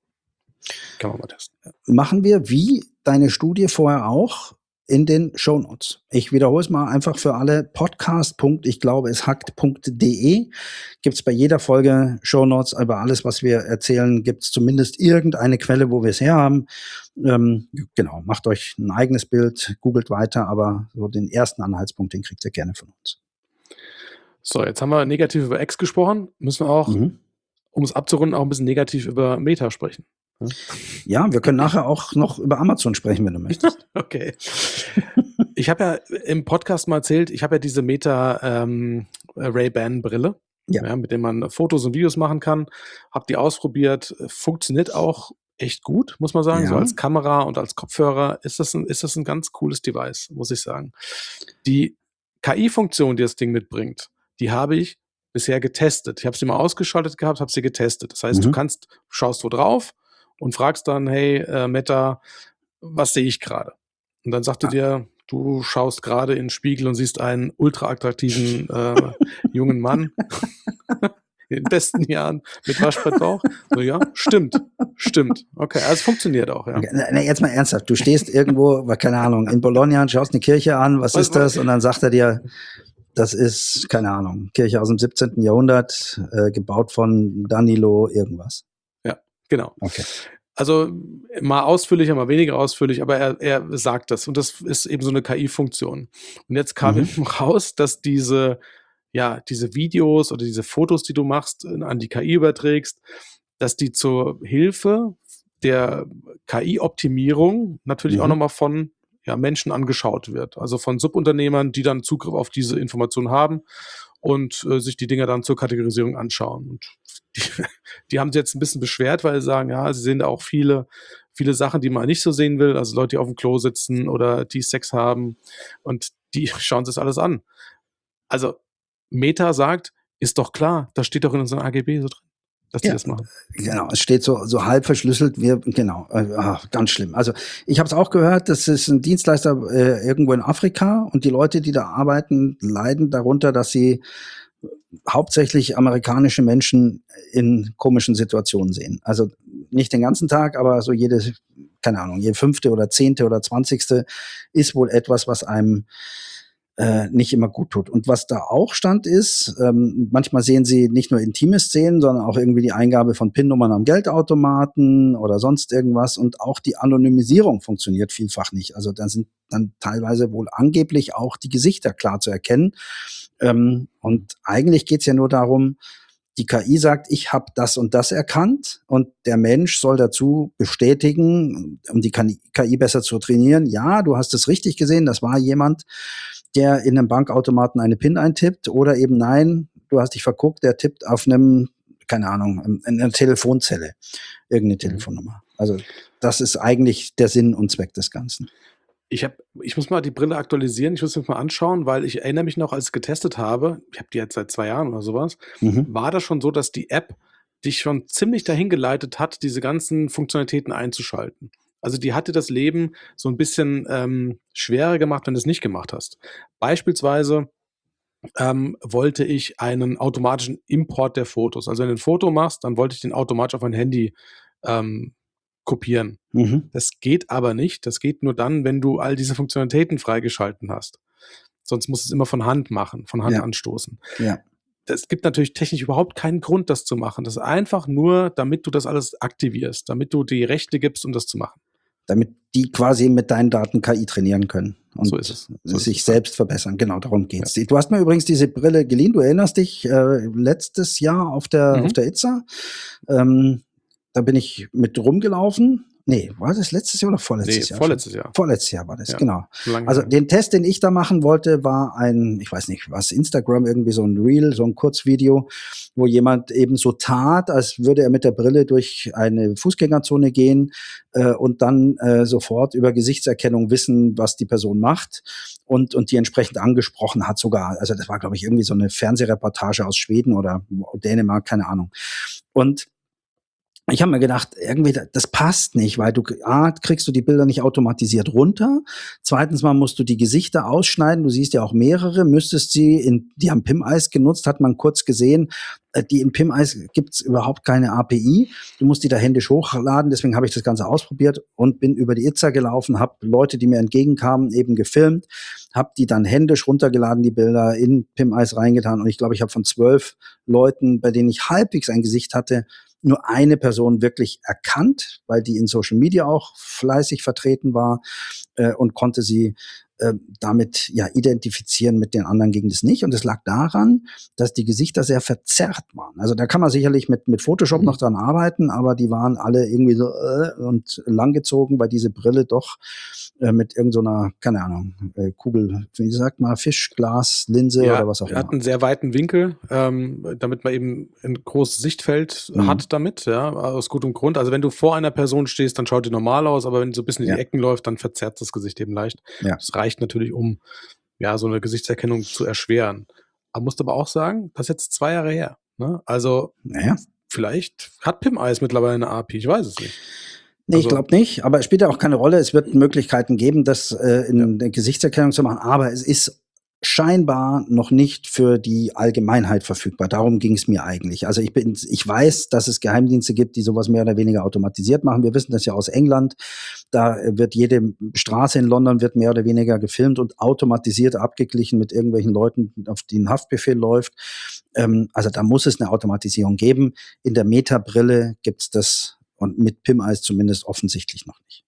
Machen wir wie deine Studie vorher auch in den Shownotes. Ich wiederhole es mal einfach für alle. podcast.ichglaubeeshackt.de gibt's bei jeder Folge Shownotes. Über alles, was wir erzählen, gibt's zumindest irgendeine Quelle, wo wir es her haben. Genau, macht euch ein eigenes Bild, googelt weiter, aber so den ersten Anhaltspunkt, den kriegt ihr gerne von uns. So, jetzt haben wir negativ über X gesprochen. Müssen wir auch, um es abzurunden, auch ein bisschen negativ über Meta sprechen. Ja, wir können nachher auch noch über Amazon sprechen, wenn du möchtest. Okay. Ich habe ja im Podcast mal erzählt, ich habe ja diese Meta Ray-Ban-Brille, mit der man Fotos und Videos machen kann. Habe die ausprobiert, funktioniert auch echt gut, muss man sagen. Ja. So als Kamera und als Kopfhörer ist das ein ganz cooles Device, muss ich sagen. Die KI-Funktion, die das Ding mitbringt, die habe ich bisher getestet. Ich habe sie mal ausgeschaltet gehabt, habe sie getestet. Das heißt, du schaust wo drauf und fragst dann, hey, Meta, was sehe ich gerade? Und dann sagt er dir, du schaust gerade in den Spiegel und siehst einen ultra attraktiven jungen Mann in den besten Jahren mit Waschbrettbauch. So, ja, stimmt. Okay, also es funktioniert auch, ja. Okay, jetzt mal ernsthaft, du stehst irgendwo, keine Ahnung, in Bologna und schaust eine Kirche an, was ist das? Und dann sagt er dir, das ist, keine Ahnung, Kirche aus dem 17. Jahrhundert, gebaut von Danilo irgendwas. Genau. Okay. Also mal ausführlicher, mal weniger ausführlich, aber er sagt das und das ist eben so eine KI-Funktion. Und jetzt kam eben raus, dass diese Videos oder diese Fotos, die du machst, an die KI überträgst, dass die zur Hilfe der KI-Optimierung natürlich auch nochmal von Menschen angeschaut wird. Also von Subunternehmern, die dann Zugriff auf diese Informationen haben und sich die Dinger dann zur Kategorisierung anschauen. Und die haben sich jetzt ein bisschen beschwert, weil sie sagen, ja, sie sehen da auch viele Sachen, die man nicht so sehen will. Also Leute, die auf dem Klo sitzen oder die Sex haben und die schauen sich das alles an. Also Meta sagt, ist doch klar, das steht doch in unseren AGB so drin, dass die das machen. Genau, es steht so halb verschlüsselt. Ganz schlimm. Also ich habe es auch gehört, das ist ein Dienstleister irgendwo in Afrika und die Leute, die da arbeiten, leiden darunter, dass sie hauptsächlich amerikanische Menschen in komischen Situationen sehen. Also nicht den ganzen Tag, aber so jede 5. oder 10. oder 20. ist wohl etwas, was einem nicht immer gut tut. Und was da auch stand ist, manchmal sehen sie nicht nur intime Szenen, sondern auch irgendwie die Eingabe von PIN-Nummern am Geldautomaten oder sonst irgendwas. Und auch die Anonymisierung funktioniert vielfach nicht. Also da sind dann teilweise wohl angeblich auch die Gesichter klar zu erkennen. Und eigentlich geht's ja nur darum, die KI sagt, ich habe das und das erkannt und der Mensch soll dazu bestätigen, um die KI besser zu trainieren, ja, du hast es richtig gesehen, das war jemand, der in einem Bankautomaten eine PIN eintippt oder eben nein, du hast dich verguckt, der tippt auf einem, keine Ahnung, in einer Telefonzelle irgendeine Telefonnummer. Also das ist eigentlich der Sinn und Zweck des Ganzen. Ich muss mal die Brille aktualisieren, ich muss mir mal anschauen, weil ich erinnere mich noch, als ich getestet habe, ich habe die jetzt seit 2 Jahren oder sowas, war das schon so, dass die App dich schon ziemlich dahin geleitet hat, diese ganzen Funktionalitäten einzuschalten. Also die hat dir das Leben so ein bisschen schwerer gemacht, wenn du es nicht gemacht hast. Beispielsweise wollte ich einen automatischen Import der Fotos. Also wenn du ein Foto machst, dann wollte ich den automatisch auf mein Handy kopieren. Das geht aber nicht. Das geht nur dann, wenn du all diese Funktionalitäten freigeschalten hast. Sonst musst du es immer von Hand machen, von Hand anstoßen. Ja. Es gibt natürlich technisch überhaupt keinen Grund, das zu machen. Das ist einfach nur, damit du das alles aktivierst, damit du die Rechte gibst, um das zu machen. Damit die quasi mit deinen Daten KI trainieren können und so ist es. sich selbst verbessern. Genau, darum geht's. Ja. Du hast mir übrigens diese Brille geliehen. Du erinnerst dich, letztes Jahr auf der ITSA. Da bin ich mit rumgelaufen. Nee, war das letztes Jahr oder vorletztes Jahr? Vorletztes Jahr. Vorletztes Jahr war das, genau. Also den Test, den ich da machen wollte, war ich weiß nicht, was, Instagram, irgendwie so ein Reel, so ein Kurzvideo, wo jemand eben so tat, als würde er mit der Brille durch eine Fußgängerzone gehen und dann sofort über Gesichtserkennung wissen, was die Person macht und die entsprechend angesprochen hat sogar. Also das war, glaube ich, irgendwie so eine Fernsehreportage aus Schweden oder Dänemark, keine Ahnung. Und ich habe mir gedacht, irgendwie, das passt nicht, weil kriegst du die Bilder nicht automatisiert runter. Zweitens mal musst du die Gesichter ausschneiden. Du siehst ja auch mehrere, müsstest die haben PimEyes genutzt, hat man kurz gesehen. Die in PimEyes gibt's überhaupt keine API. Du musst die da händisch hochladen. Deswegen habe ich das Ganze ausprobiert und bin über die ITSA gelaufen, habe Leute, die mir entgegenkamen, eben gefilmt, habe die dann händisch runtergeladen, die Bilder in PimEyes reingetan. Und ich glaube, ich habe von 12 Leuten, bei denen ich halbwegs ein Gesicht hatte, nur eine Person wirklich erkannt, weil die in Social Media auch fleißig vertreten war und konnte sie damit identifizieren. Mit den anderen ging das nicht. Und es lag daran, dass die Gesichter sehr verzerrt waren. Also da kann man sicherlich mit Photoshop noch dran arbeiten, aber die waren alle irgendwie so und langgezogen, weil diese Brille doch mit irgendeiner, keine Ahnung, Kugel, wie sagt man, Fischglaslinse oder was auch immer. Er hat einen sehr weiten Winkel, damit man eben ein großes Sichtfeld hat damit, aus gutem Grund. Also wenn du vor einer Person stehst, dann schaut die normal aus, aber wenn du so ein bisschen in die Ecken läuft, dann verzerrt das Gesicht eben leicht. Ja. Das reicht natürlich, um so eine Gesichtserkennung zu erschweren. Aber musst aber auch sagen, das ist jetzt 2 Jahre her. Ne? Also vielleicht hat PimEyes mittlerweile eine API, ich weiß es nicht. Nee, ich glaube nicht, aber es spielt ja auch keine Rolle. Es wird Möglichkeiten geben, das in der Gesichtserkennung zu machen, aber es ist scheinbar noch nicht für die Allgemeinheit verfügbar. Darum ging es mir eigentlich. Also ich weiß, dass es Geheimdienste gibt, die sowas mehr oder weniger automatisiert machen. Wir wissen das ja aus England. Da wird jede Straße in London wird mehr oder weniger gefilmt und automatisiert abgeglichen mit irgendwelchen Leuten, auf die ein Haftbefehl läuft. Also da muss es eine Automatisierung geben. In der Meta-Brille gibt's das und mit PimEyes zumindest offensichtlich noch nicht.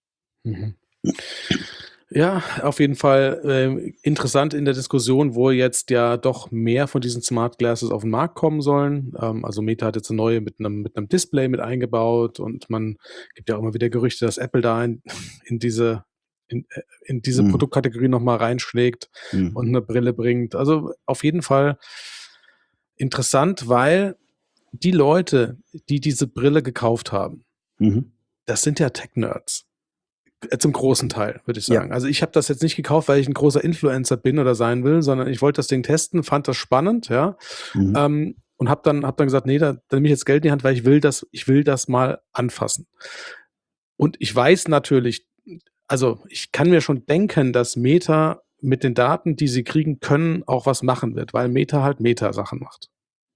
Ja, auf jeden Fall interessant in der Diskussion, wo jetzt ja doch mehr von diesen Smart Glasses auf den Markt kommen sollen. Also Meta hat jetzt eine neue mit einem Display mit eingebaut und man gibt ja auch immer wieder Gerüchte, dass Apple da in diese Produktkategorie nochmal reinschlägt und eine Brille bringt. Also auf jeden Fall interessant, weil die Leute, die diese Brille gekauft haben, das sind ja Tech-Nerds. Zum großen Teil, würde ich sagen. Ja. Also ich habe das jetzt nicht gekauft, weil ich ein großer Influencer bin oder sein will, sondern ich wollte das Ding testen, fand das spannend, und habe dann gesagt, nee, da nehme ich jetzt Geld in die Hand, weil ich will das mal anfassen. Und ich weiß natürlich, also ich kann mir schon denken, dass Meta mit den Daten, die sie kriegen können, auch was machen wird, weil Meta halt Meta-Sachen macht.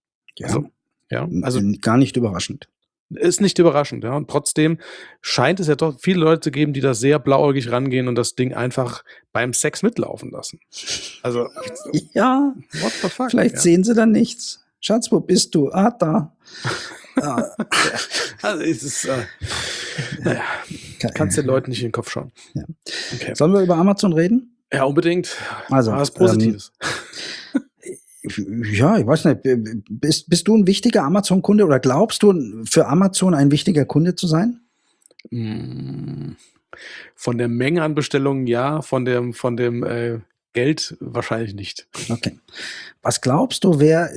Also gar nicht überraschend. Ist nicht überraschend, und trotzdem scheint es ja doch viele Leute zu geben, die da sehr blauäugig rangehen und das Ding einfach beim Sex mitlaufen lassen. Also, what the fuck? Vielleicht sehen sie dann nichts. Schatz, wo bist du? Da. Also, es ist, kannst den Leuten nicht in den Kopf schauen. Ja. Okay. Sollen wir über Amazon reden? Ja, unbedingt. Also, was Positives. Ja, ich weiß nicht, bist du ein wichtiger Amazon-Kunde oder glaubst du, für Amazon ein wichtiger Kunde zu sein? Von der Menge an Bestellungen ja, von dem Geld wahrscheinlich nicht. Okay. Was glaubst du, wer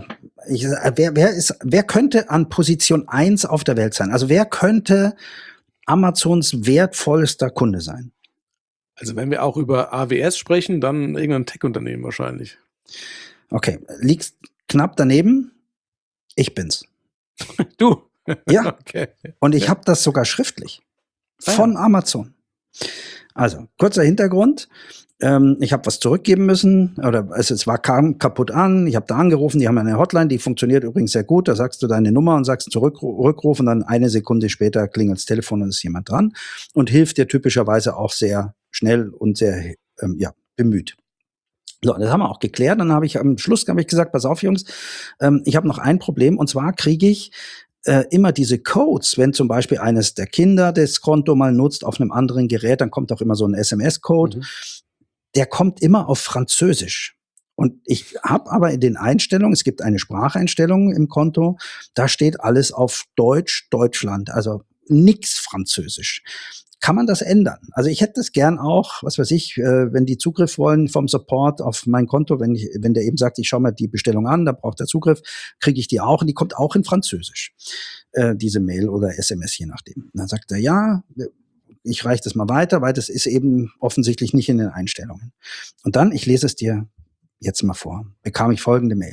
könnte an Position 1 auf der Welt sein? Also wer könnte Amazons wertvollster Kunde sein? Also wenn wir auch über AWS sprechen, dann irgendein Tech-Unternehmen wahrscheinlich. Okay, liegst knapp daneben. Ich bin's. Du? Ja, Okay. und ich habe das sogar schriftlich Ah ja. von Amazon. Also, kurzer Hintergrund. Ich habe was zurückgeben müssen, oder kam kaputt an, ich habe da angerufen, die haben eine Hotline, die funktioniert übrigens sehr gut, da sagst du deine Nummer und sagst Rückruf und dann eine Sekunde später klingelt das Telefon und ist jemand dran und hilft dir typischerweise auch sehr schnell und sehr bemüht. So, das haben wir auch geklärt, dann habe ich am Schluss gesagt, pass auf Jungs, ich habe noch ein Problem und zwar kriege ich immer diese Codes, wenn zum Beispiel eines der Kinder das Konto mal nutzt auf einem anderen Gerät, dann kommt auch immer so ein SMS-Code. Der kommt immer auf Französisch. Und ich habe aber in den Einstellungen, es gibt eine Spracheinstellung im Konto, da steht alles auf Deutsch, Deutschland, also nix Französisch. Kann man das ändern? Also ich hätte das gern auch, was weiß ich, wenn die Zugriff wollen vom Support auf mein Konto, wenn der eben sagt, ich schaue mir die Bestellung an, da braucht er Zugriff, kriege ich die auch und die kommt auch in Französisch, diese Mail oder SMS, je nachdem. Und dann sagt er, ja, ich reiche das mal weiter, weil das ist eben offensichtlich nicht in den Einstellungen. Und dann, ich lese es dir jetzt mal vor, bekam ich folgende Mail.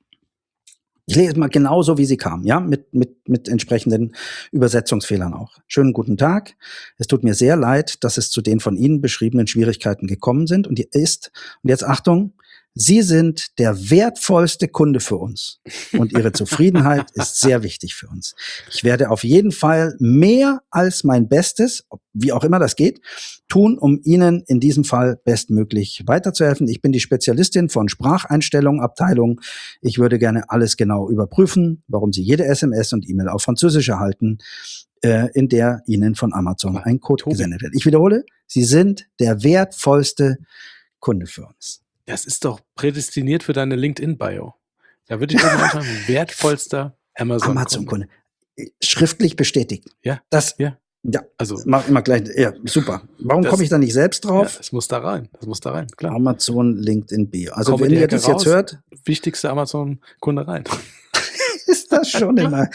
Ich lese es mal genauso, wie sie kam, ja, mit entsprechenden Übersetzungsfehlern auch. Schönen guten Tag. Es tut mir sehr leid, dass es zu den von Ihnen beschriebenen Schwierigkeiten gekommen sind. Und jetzt Achtung, Sie sind der wertvollste Kunde für uns und Ihre Zufriedenheit ist sehr wichtig für uns. Ich werde auf jeden Fall mehr als mein Bestes, wie auch immer das geht, tun, um Ihnen in diesem Fall bestmöglich weiterzuhelfen. Ich bin die Spezialistin von Spracheinstellungen, Abteilung. Ich würde gerne alles genau überprüfen, warum Sie jede SMS und E-Mail auf Französisch erhalten, in der Ihnen von Amazon ein Code gesendet wird. Ich wiederhole, Sie sind der wertvollste Kunde für uns. Das ist doch prädestiniert für deine LinkedIn-Bio. Da würde ich irgendwann sagen, wertvollster Amazon-Kunde. Schriftlich bestätigt. Ja. Ja, also mach immer gleich. Ja, super. Warum komme ich da nicht selbst drauf? Ja, das muss da rein, klar. Amazon, LinkedIn, Bio. Also Kommen wenn ihr das jetzt hört. Wichtigste Amazon-Kunde rein. Ist das schon immer.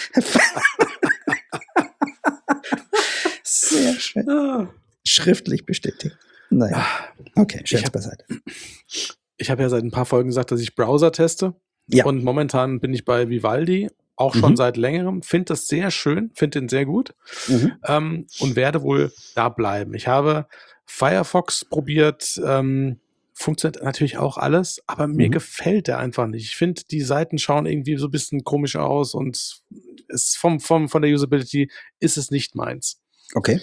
Sehr schön. Schriftlich bestätigt. Naja. Okay, Scherz beiseite. Ich habe ja seit ein paar Folgen gesagt, dass ich Browser teste. Ja. Und momentan bin ich bei Vivaldi, auch schon seit längerem. Finde das sehr schön, finde den sehr gut und werde wohl da bleiben. Ich habe Firefox probiert, funktioniert natürlich auch alles, aber mir gefällt der einfach nicht. Ich finde, die Seiten schauen irgendwie so ein bisschen komisch aus und es von der Usability ist es nicht meins. Okay.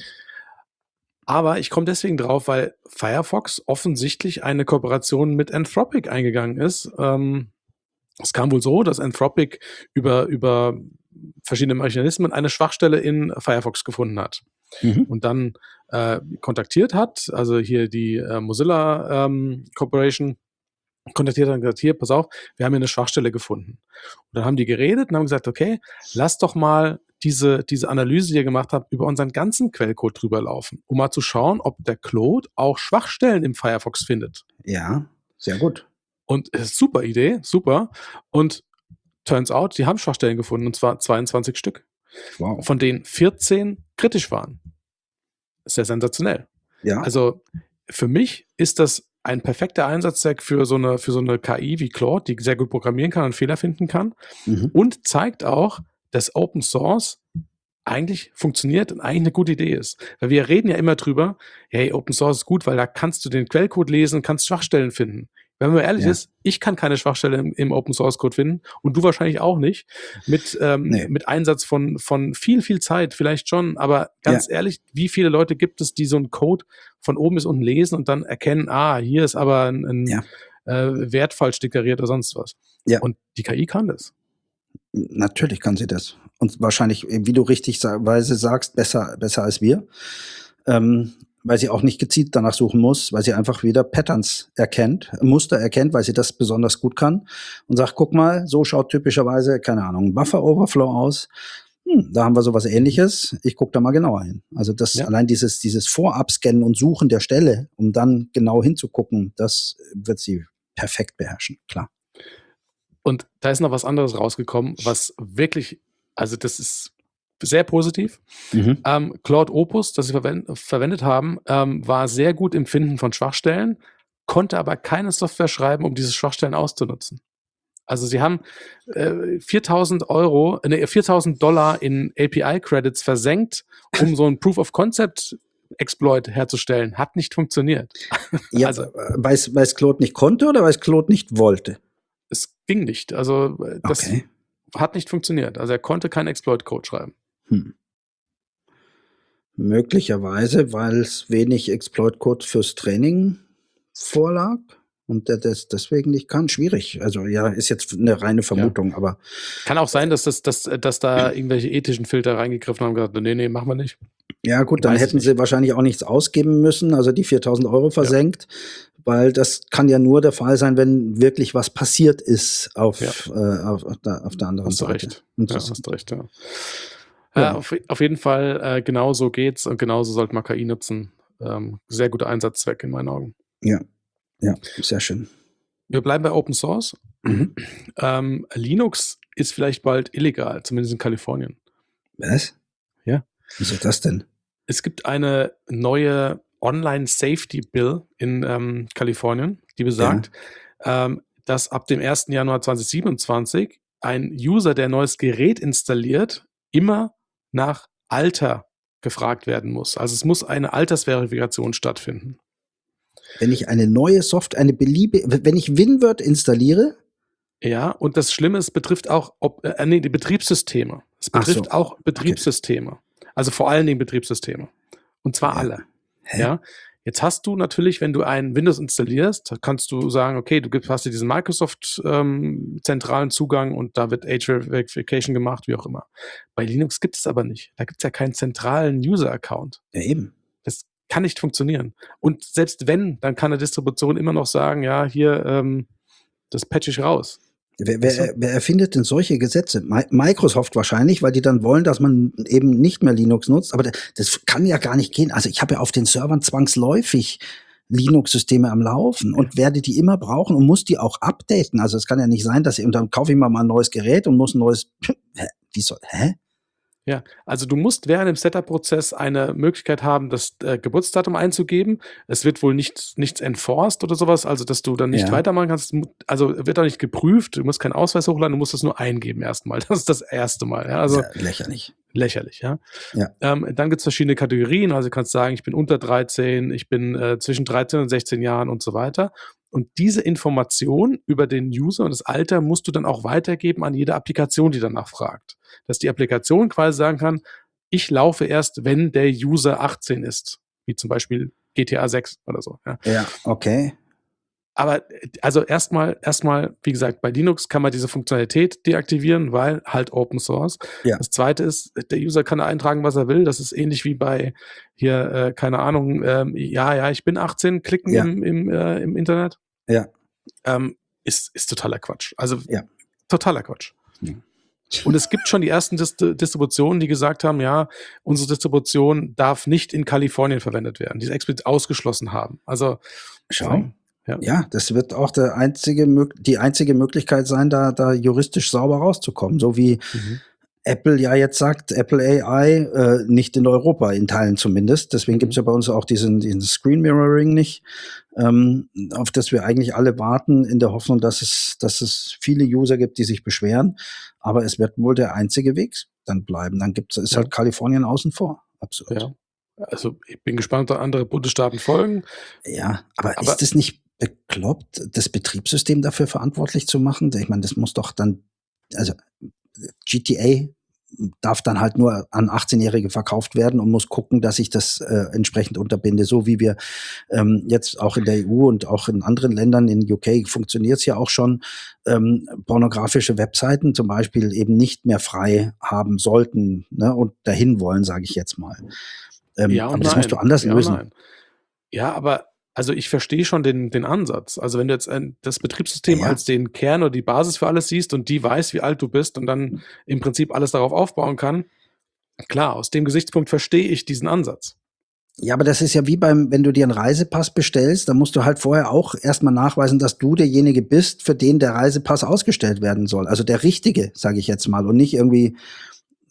Aber ich komme deswegen drauf, weil Firefox offensichtlich eine Kooperation mit Anthropic eingegangen ist. Es kam wohl so, dass Anthropic über verschiedene Mechanismen eine Schwachstelle in Firefox gefunden hat. Und dann kontaktiert hat, also hier die Mozilla Corporation, kontaktiert hat und gesagt, hier, pass auf, wir haben hier eine Schwachstelle gefunden. Und dann haben die geredet und haben gesagt, okay, lass doch mal diese Analyse, die ihr gemacht habt, über unseren ganzen Quellcode drüber laufen, um mal zu schauen, ob der Claude auch Schwachstellen im Firefox findet. Ja, sehr gut. Und super Idee, super. Und turns out, die haben Schwachstellen gefunden, und zwar 22 Stück. Wow. Von denen 14 kritisch waren. Ist ja sensationell. Ja. Also für mich ist das ein perfekter Einsatzzweck für so eine KI wie Claude, die sehr gut programmieren kann und Fehler finden kann und zeigt auch, dass Open Source eigentlich funktioniert und eigentlich eine gute Idee ist. Weil wir reden ja immer drüber, hey, Open Source ist gut, weil da kannst du den Quellcode lesen und kannst Schwachstellen finden. Wenn man ehrlich ist, ich kann keine Schwachstelle im Open Source Code finden und du wahrscheinlich auch nicht. Mit Einsatz von viel, viel Zeit vielleicht schon, aber ganz ehrlich, wie viele Leute gibt es, die so einen Code von oben bis unten lesen und dann erkennen, hier ist aber ein Wert falsch deklariert oder sonst was. Ja. Und die KI kann das. Natürlich kann sie das. Und wahrscheinlich, wie du richtigweise sagst, besser als wir. Weil sie auch nicht gezielt danach suchen muss, weil sie einfach wieder Patterns erkennt, Muster erkennt, weil sie das besonders gut kann und sagt, guck mal, so schaut typischerweise, keine Ahnung, Buffer Overflow aus. Da haben wir sowas Ähnliches. Ich gucke da mal genauer hin. Also allein dieses Vorabscannen und Suchen der Stelle, um dann genau hinzugucken, das wird sie perfekt beherrschen, klar. Und da ist noch was anderes rausgekommen, was wirklich, also das ist sehr positiv. Claude Opus, das sie verwendet haben, war sehr gut im Finden von Schwachstellen, konnte aber keine Software schreiben, um diese Schwachstellen auszunutzen. Also sie haben $4.000 in API-Credits versenkt, um so ein Proof-of-Concept-Exploit herzustellen. Hat nicht funktioniert. Ja, Also, weil es Claude nicht konnte oder weil es Claude nicht wollte? es ging nicht. Also das Okay. hat nicht funktioniert. Also er konnte keinen Exploit-Code schreiben. Möglicherweise, weil es wenig Exploit-Code fürs Training vorlag und der das deswegen nicht kann. Schwierig. Also ja, ist jetzt eine reine Vermutung, aber Kann auch sein, dass da irgendwelche ethischen Filter reingegriffen haben und gesagt, nee, machen wir nicht. ja gut, dann Weiß ich hätten sie wahrscheinlich auch nichts ausgeben müssen, also die 4.000 Euro versenkt, weil das kann ja nur der Fall sein, wenn wirklich was passiert ist auf der anderen Hast du Seite. recht. Ja, Interessant. hast du recht, ja. Ja. Auf jeden Fall, genau so geht's und genauso sollte man KI nutzen. Sehr guter Einsatzzweck in meinen Augen. Ja, sehr schön. Wir bleiben bei Open Source. Linux ist vielleicht bald illegal, zumindest in Kalifornien. Was? Ja. Wieso das denn? Es gibt eine neue Online-Safety-Bill in Kalifornien, die besagt, dass ab dem 1. Januar 2027 ein User, der ein neues Gerät installiert, immer nach Alter gefragt werden muss. Also es muss eine Altersverifikation stattfinden. Wenn ich eine neue Software, wenn ich WinWord installiere, Ja, und das Schlimme ist, es betrifft auch die Betriebssysteme. Es Ach betrifft so. auch Betriebssysteme. Also vor allen Dingen Betriebssysteme. Und zwar Ja. alle. Hä? Ja. Jetzt hast du natürlich, wenn du ein Windows installierst, kannst du sagen, okay, hast dir diesen Microsoft zentralen Zugang und da wird Age Verification gemacht, wie auch immer. Bei Linux gibt es aber nicht. Da gibt es ja keinen zentralen User-Account. Ja, eben. Das kann nicht funktionieren. Und selbst wenn, dann kann eine Distribution immer noch sagen, ja, hier, das patch ich raus. Wer erfindet denn solche Gesetze? Microsoft wahrscheinlich, weil die dann wollen, dass man eben nicht mehr Linux nutzt. Aber das kann ja gar nicht gehen. Also ich habe ja auf den Servern zwangsläufig Linux-Systeme am Laufen und werde die immer brauchen und muss die auch updaten. Also es kann ja nicht sein, und dann kaufe ich mal ein neues Gerät und muss ein neues. Hä? Ja, also du musst während dem Setup-Prozess eine Möglichkeit haben, das Geburtsdatum einzugeben. Es wird wohl nichts enforced oder sowas, also dass du dann nicht weitermachen kannst. Also wird auch nicht geprüft, du musst keinen Ausweis hochladen, du musst es nur eingeben erstmal. Das ist das erste Mal. Ja? Also lächerlich. Lächerlich, ja. Ja. Dann gibt es verschiedene Kategorien, also du kannst sagen, ich bin unter 13, ich bin zwischen 13 und 16 Jahren und so weiter. Und diese Information über den User und das Alter musst du dann auch weitergeben an jede Applikation, die danach fragt. Dass die Applikation quasi sagen kann, ich laufe erst, wenn der User 18 ist. Wie zum Beispiel GTA 6 oder so. Ja, okay. Aber also erstmal, wie gesagt, bei Linux kann man diese Funktionalität deaktivieren, weil halt Open Source. Ja. Das zweite ist, der User kann da eintragen, was er will. Das ist ähnlich wie bei hier, keine Ahnung, ich bin 18, klicken im Internet. Ja. Ist totaler Quatsch. Also totaler Quatsch. Ja. Und es gibt schon die ersten Distributionen, die gesagt haben, ja, unsere Distribution darf nicht in Kalifornien verwendet werden, die es explizit ausgeschlossen haben. Also schau. Ja, das wird auch die einzige Möglichkeit sein, da juristisch sauber rauszukommen. So wie Apple ja jetzt sagt, Apple AI nicht in Europa, in Teilen zumindest. Deswegen gibt es ja bei uns auch diesen Screen Mirroring nicht, auf das wir eigentlich alle warten, in der Hoffnung, dass es viele User gibt, die sich beschweren. Aber es wird wohl der einzige Weg dann bleiben. Dann ist halt Kalifornien außen vor. Absurd. Ja. Also ich bin gespannt, ob andere Bundesstaaten folgen. Ja, aber ist es nicht bekloppt, das Betriebssystem dafür verantwortlich zu machen? Ich meine, das muss doch dann, also GTA darf dann halt nur an 18-Jährige verkauft werden und muss gucken, dass ich das entsprechend unterbinde. So wie wir jetzt auch in der EU und auch in anderen Ländern, in UK funktioniert es ja auch schon, pornografische Webseiten zum Beispiel eben nicht mehr frei haben sollten, ne, und dahin wollen, sage ich jetzt mal. Aber das musst du anders lösen. Ja, aber also ich verstehe schon den Ansatz. Also wenn du jetzt das Betriebssystem als den Kern oder die Basis für alles siehst und die weiß, wie alt du bist und dann im Prinzip alles darauf aufbauen kann, klar, aus dem Gesichtspunkt verstehe ich diesen Ansatz. Ja, aber das ist ja wie wenn du dir einen Reisepass bestellst, dann musst du halt vorher auch erstmal nachweisen, dass du derjenige bist, für den der Reisepass ausgestellt werden soll. Also der Richtige, sage ich jetzt mal, und nicht irgendwie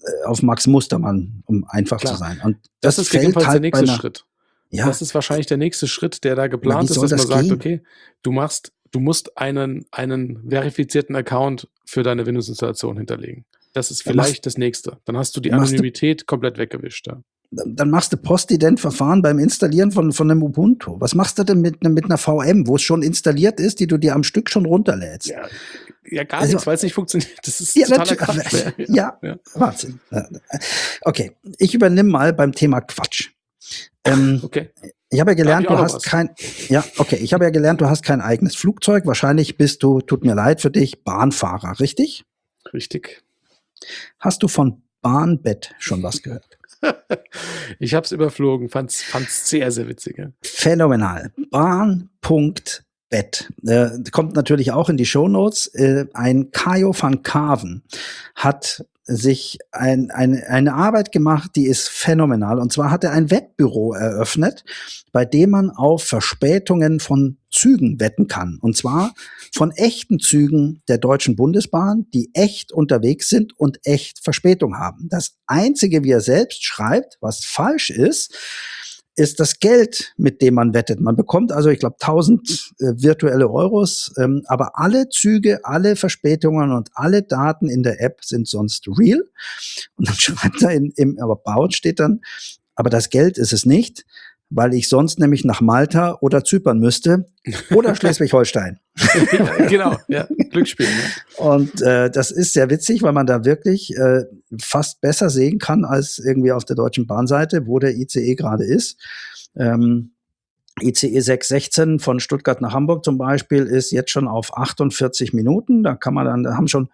auf Max Mustermann, um einfach Klar. zu sein. Und Das ist fällt gegebenenfalls der halt nächste bei einer, Schritt. ja, Das ist wahrscheinlich der nächste Schritt, der da geplant wie ist, soll dass man das sagt, gehen? okay, du musst einen verifizierten Account für deine Windows-Installation hinterlegen. Das ist Dann vielleicht das nächste. Dann hast du die machst du- Anonymität komplett weggewischt. Ja. Dann machst du Postident-Verfahren beim Installieren von einem Ubuntu. Was machst du denn mit einer VM, wo es schon installiert ist, die du dir am Stück schon runterlädst? Ja, gar Also- nichts, weil es nicht funktioniert. Das ist Ja, totaler natürlich. Quatsch. Ja, Ja. Wahnsinn. Okay, ich übernehme mal beim Thema Quatsch. Okay. Ich habe ja gelernt, Da hab du ich auch hast noch ich habe ja gelernt, du hast kein eigenes Flugzeug. Wahrscheinlich bist du, tut mir leid für dich, Bahnfahrer, richtig? Richtig. Hast du von Bahnbett schon was gehört? Ich habe es überflogen, fand's sehr, sehr witzig. Ja. Phänomenal. Bahn.bet. Kommt natürlich auch in die Shownotes. Ein Kajo van Kaven hat sich eine Arbeit gemacht, die ist phänomenal. Und zwar hat er ein Wettbüro eröffnet, bei dem man auf Verspätungen von Zügen wetten kann. Und zwar von echten Zügen der Deutschen Bundesbahn, die echt unterwegs sind und echt Verspätung haben. Das Einzige, wie er selbst schreibt, was falsch ist das Geld, mit dem man wettet. Man bekommt also, ich glaube, 1000 virtuelle Euros, aber alle Züge, alle Verspätungen und alle Daten in der App sind sonst real. Und dann schreibt er im About steht dann, aber das Geld ist es nicht, weil ich sonst nämlich nach Malta oder Zypern müsste oder Schleswig-Holstein. Genau, ja, Glücksspiel. Ne? Und das ist sehr witzig, weil man da wirklich fast besser sehen kann als irgendwie auf der Deutschen Bahnseite, wo der ICE gerade ist. ICE 616 von Stuttgart nach Hamburg zum Beispiel ist jetzt schon auf 48 Minuten. Da haben schon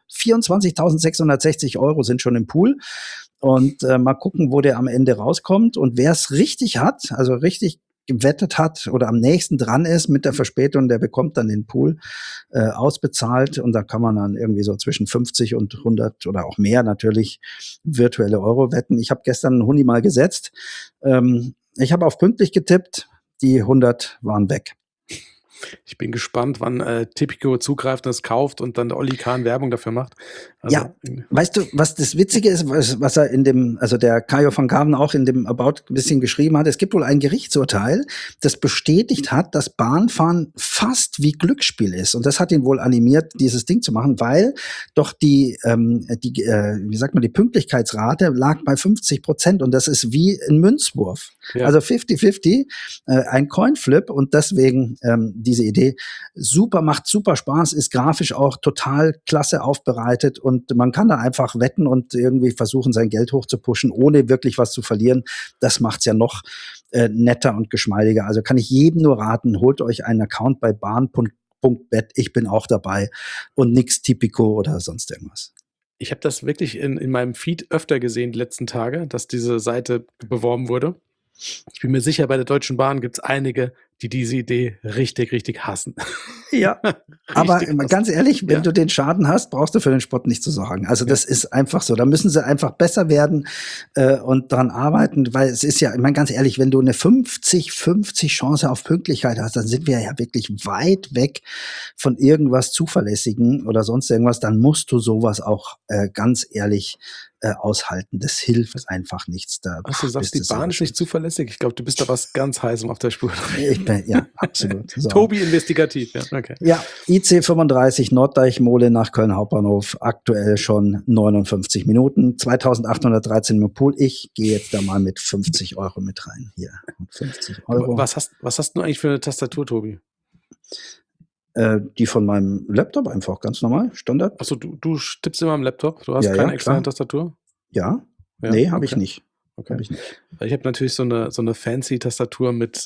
24.660 Euro sind schon im Pool. Und mal gucken, wo der am Ende rauskommt. Und wer es richtig hat, also richtig gewettet hat oder am nächsten dran ist mit der Verspätung, der bekommt dann den Pool ausbezahlt. Und da kann man dann irgendwie so zwischen 50 und 100 oder auch mehr natürlich virtuelle Euro wetten. Ich habe gestern einen Hundi mal gesetzt. Ich habe auf pünktlich getippt. Die 100 waren weg. Ich bin gespannt, wann Tipico zugreift und es kauft und dann der Olli Kahn Werbung dafür macht. Also, ja, weißt du, was das Witzige ist, was er also der Kajo van Kaven auch in dem About ein bisschen geschrieben hat, es gibt wohl ein Gerichtsurteil, das bestätigt hat, dass Bahnfahren fast wie Glücksspiel ist. Und das hat ihn wohl animiert, dieses Ding zu machen, weil doch die Pünktlichkeitsrate lag bei 50%. Und das ist wie ein Münzwurf. Ja. Also 50-50, ein Coinflip. Und deswegen diese Idee macht super Spaß, ist grafisch auch total klasse aufbereitet und man kann da einfach wetten und irgendwie versuchen, sein Geld hochzupushen, ohne wirklich was zu verlieren. Das macht's ja noch netter und geschmeidiger. Also kann ich jedem nur raten, holt euch einen Account bei bahn.bet. Ich bin auch dabei und nix Tipico oder sonst irgendwas. Ich habe das wirklich in meinem Feed öfter gesehen die letzten Tage, dass diese Seite beworben wurde. Ich bin mir sicher, bei der Deutschen Bahn gibt es einige, die diese Idee richtig, richtig hassen. Ja, aber ganz ehrlich, wenn du den Schaden hast, brauchst du für den Sport nicht zu sorgen. Also das ist einfach so. Da müssen sie einfach besser werden und daran arbeiten, weil es ist ja, ich meine, ganz ehrlich, wenn du eine 50-50 Chance auf Pünktlichkeit hast, dann sind wir ja wirklich weit weg von irgendwas Zuverlässigen oder sonst irgendwas. Dann musst du sowas auch ganz ehrlich aushalten. Das hilft einfach nichts. Ach, du sagst, die Bahn ist nicht zuverlässig. Ich glaube, du bist da was ganz Heißem auf der Spur. Ja, absolut. So. Tobi investigativ, ja. Okay. Ja, IC 35 Norddeich-Mole nach Köln Hauptbahnhof. Aktuell schon 59 Minuten. 2.813 im Pool. Ich gehe jetzt da mal mit 50 Euro mit rein. Hier, 50 Euro. Was hast du eigentlich für eine Tastatur, Tobi? Die von meinem Laptop einfach, ganz normal, Standard. Achso, du tippst immer am Laptop? Du hast keine externe Tastatur? Ja. Nee, habe ich nicht. Okay. Ich habe natürlich so eine fancy Tastatur mit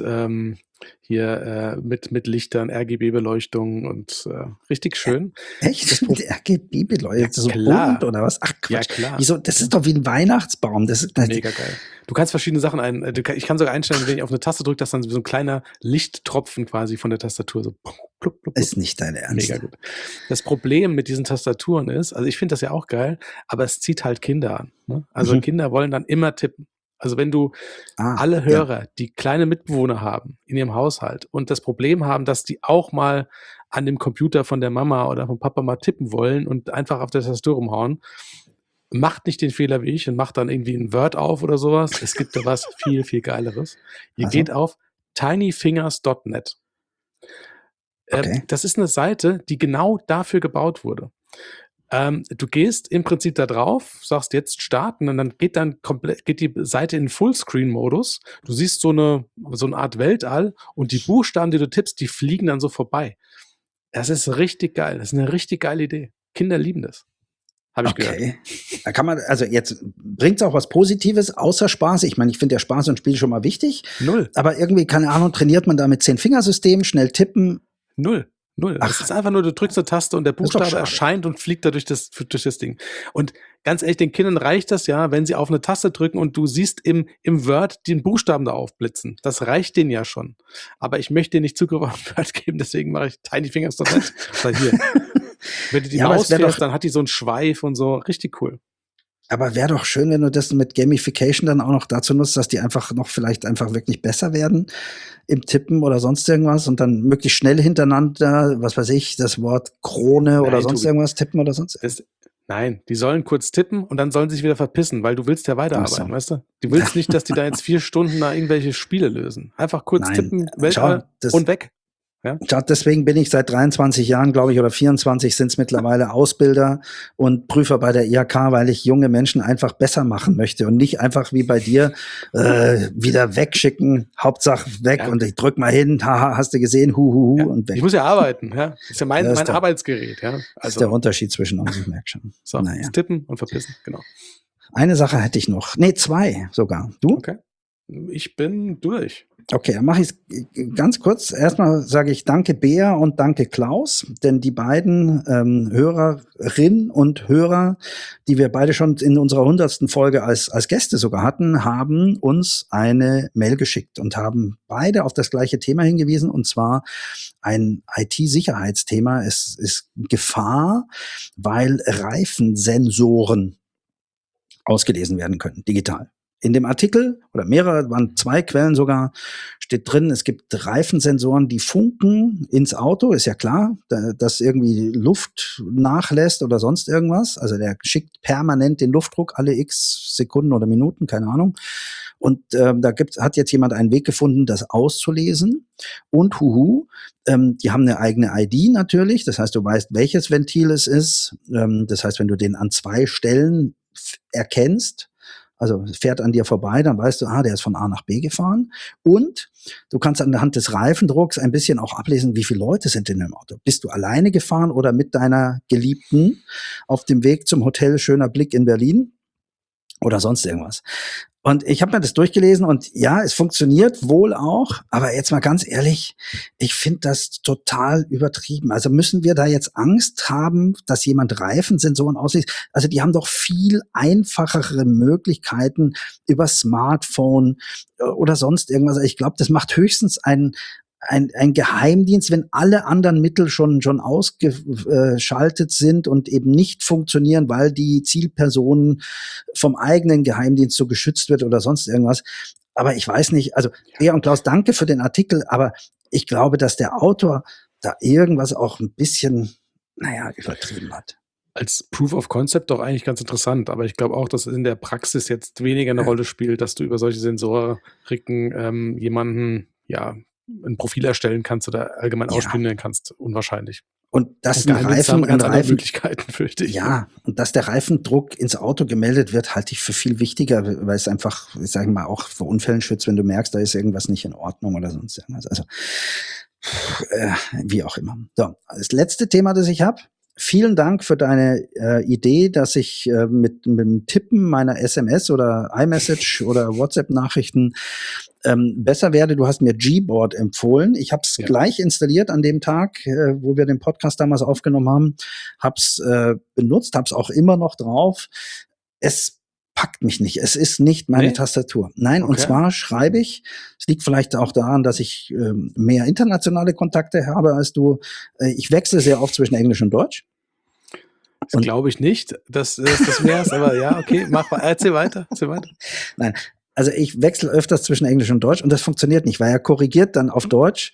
mit Lichtern, RGB-Beleuchtung und richtig schön. Echt? Mit RGB-Beleuchtung? Ja, so klar. bunt oder was? Ach Quatsch. Ja, klar. Wieso? Das ist doch wie ein Weihnachtsbaum. Das ist mega geil. Du kannst verschiedene Sachen ich kann sogar einstellen, wenn ich auf eine Taste drücke, dass dann so ein kleiner Lichttropfen quasi von der Tastatur so plupp, plupp, plupp. Ist nicht dein Ernst. Mega gut. Das Problem mit diesen Tastaturen ist, also ich finde das ja auch geil, aber es zieht halt Kinder an. Ne? Also Kinder wollen dann immer tippen. Also wenn du alle Hörer, die kleine Mitbewohner haben in ihrem Haushalt und das Problem haben, dass die auch mal an dem Computer von der Mama oder vom Papa mal tippen wollen und einfach auf der Tastatur rumhauen, macht nicht den Fehler wie ich und macht dann irgendwie ein Word auf oder sowas. Es gibt da was viel, viel Geileres. Ihr geht auf tinyfingers.net. Okay. Das ist eine Seite, die genau dafür gebaut wurde. Du gehst im Prinzip da drauf, sagst jetzt starten und dann geht die Seite in Fullscreen-Modus. Du siehst so eine Art Weltall und die Buchstaben, die du tippst, die fliegen dann so vorbei. Das ist richtig geil. Das ist eine richtig geile Idee. Kinder lieben das. Habe ich gehört. Da kann man, also jetzt bringt es auch was Positives, außer Spaß. Ich meine, ich finde ja Spaß und Spiel schon mal wichtig. Null. Aber irgendwie, keine Ahnung, trainiert man da mit 10-Fingersystem, schnell tippen. Null. Das ist einfach nur, du drückst eine Taste und der Buchstabe erscheint und fliegt da durch das Ding. Und ganz ehrlich, den Kindern reicht das ja, wenn sie auf eine Taste drücken und du siehst im Word den Buchstaben da aufblitzen. Das reicht denen ja schon. Aber ich möchte dir nicht Zugriff auf Word geben, deswegen mache ich tinyfingers.net. Hier. Wenn du die Maus fährst, dann hat die so einen Schweif und so. Richtig cool. Aber wäre doch schön, wenn du das mit Gamification dann auch noch dazu nutzt, dass die einfach noch vielleicht einfach wirklich besser werden im Tippen oder sonst irgendwas und dann möglichst schnell hintereinander, was weiß ich, das Wort Krone oder sonst irgendwas tippen oder sonst. Nein, die sollen kurz tippen und dann sollen sie sich wieder verpissen, weil du willst ja weiterarbeiten, weißt du? Du willst nicht, dass die da jetzt 4 Stunden da irgendwelche Spiele lösen. Einfach kurz tippen, Weltall und weg. Ja? Deswegen bin ich seit 23 Jahren, glaube ich, oder 24 sind es mittlerweile Ausbilder und Prüfer bei der IHK, weil ich junge Menschen einfach besser machen möchte und nicht einfach wie bei dir wieder wegschicken, Hauptsache weg und ich drück mal hin, haha, hast du gesehen, ja. Und weg. Ich muss ja arbeiten, ja. Das ist ja mein Arbeitsgerät, ja. Das ist der Unterschied zwischen uns, ich merke schon. So, tippen und verpissen, genau. Eine Sache hätte ich noch. Nee, 2 sogar. Du? Okay. Ich bin durch. Okay, dann mache ich es ganz kurz. Erstmal sage ich danke Bea und danke Klaus, denn die beiden Hörerinnen und Hörer, die wir beide schon in unserer 100. Folge als Gäste sogar hatten, haben uns eine Mail geschickt und haben beide auf das gleiche Thema hingewiesen, und zwar ein IT-Sicherheitsthema. Es ist Gefahr, weil Reifensensoren ausgelesen werden können, digital. In dem Artikel, oder mehrere, waren 2 Quellen sogar, steht drin, es gibt Reifensensoren, die funken ins Auto, ist ja klar, dass irgendwie Luft nachlässt oder sonst irgendwas. Also der schickt permanent den Luftdruck alle x Sekunden oder Minuten, keine Ahnung. Und hat jetzt jemand einen Weg gefunden, das auszulesen. Und die haben eine eigene ID natürlich, das heißt, du weißt, welches Ventil es ist. Das heißt, wenn du den an 2 Stellen erkennst, also fährt an dir vorbei, dann weißt du, der ist von A nach B gefahren. Und du kannst anhand des Reifendrucks ein bisschen auch ablesen, wie viele Leute sind in dem Auto. Bist du alleine gefahren oder mit deiner Geliebten auf dem Weg zum Hotel Schöner Blick in Berlin oder sonst irgendwas? Und ich habe mir das durchgelesen und ja, es funktioniert wohl auch, aber jetzt mal ganz ehrlich, ich finde das total übertrieben. Also müssen wir da jetzt Angst haben, dass jemand Reifensensoren ausliest? Also die haben doch viel einfachere Möglichkeiten über Smartphone oder sonst irgendwas. Ich glaube, das macht höchstens ein Geheimdienst, wenn alle anderen Mittel schon ausgeschaltet sind und eben nicht funktionieren, weil die Zielperson vom eigenen Geheimdienst so geschützt wird oder sonst irgendwas. Aber ich weiß nicht, also Bea und Klaus, danke für den Artikel, aber ich glaube, dass der Autor da irgendwas auch ein bisschen, übertrieben hat. Als Proof of Concept doch eigentlich ganz interessant, aber ich glaube auch, dass es in der Praxis jetzt weniger eine Rolle spielt, dass du über solche Sensoriken jemanden, ein Profil erstellen kannst oder allgemein ausspielen kannst, unwahrscheinlich. Und dass ein Reifen, Möglichkeiten, fürchte ich. Ja, und dass der Reifendruck ins Auto gemeldet wird, halte ich für viel wichtiger, weil es einfach, ich sage mal, auch vor Unfällen schützt, wenn du merkst, da ist irgendwas nicht in Ordnung oder sonst irgendwas. Also, wie auch immer. So, das letzte Thema, das ich habe. Vielen Dank für deine Idee, dass ich mit dem Tippen meiner SMS oder iMessage oder WhatsApp-Nachrichten besser werde. Du hast mir Gboard empfohlen. Ich habe es gleich installiert an dem Tag, wo wir den Podcast damals aufgenommen haben. Habe es benutzt, habe es auch immer noch drauf. Es packt mich nicht. Es ist nicht meine Tastatur. Nein, und zwar schreibe ich, es liegt vielleicht auch daran, dass ich mehr internationale Kontakte habe als du. Ich wechsle sehr oft zwischen Englisch und Deutsch. Das glaube ich nicht, dass das wär's, aber ja, okay, erzähl weiter. Nein, also ich wechsle öfters zwischen Englisch und Deutsch und das funktioniert nicht, weil er korrigiert dann auf Deutsch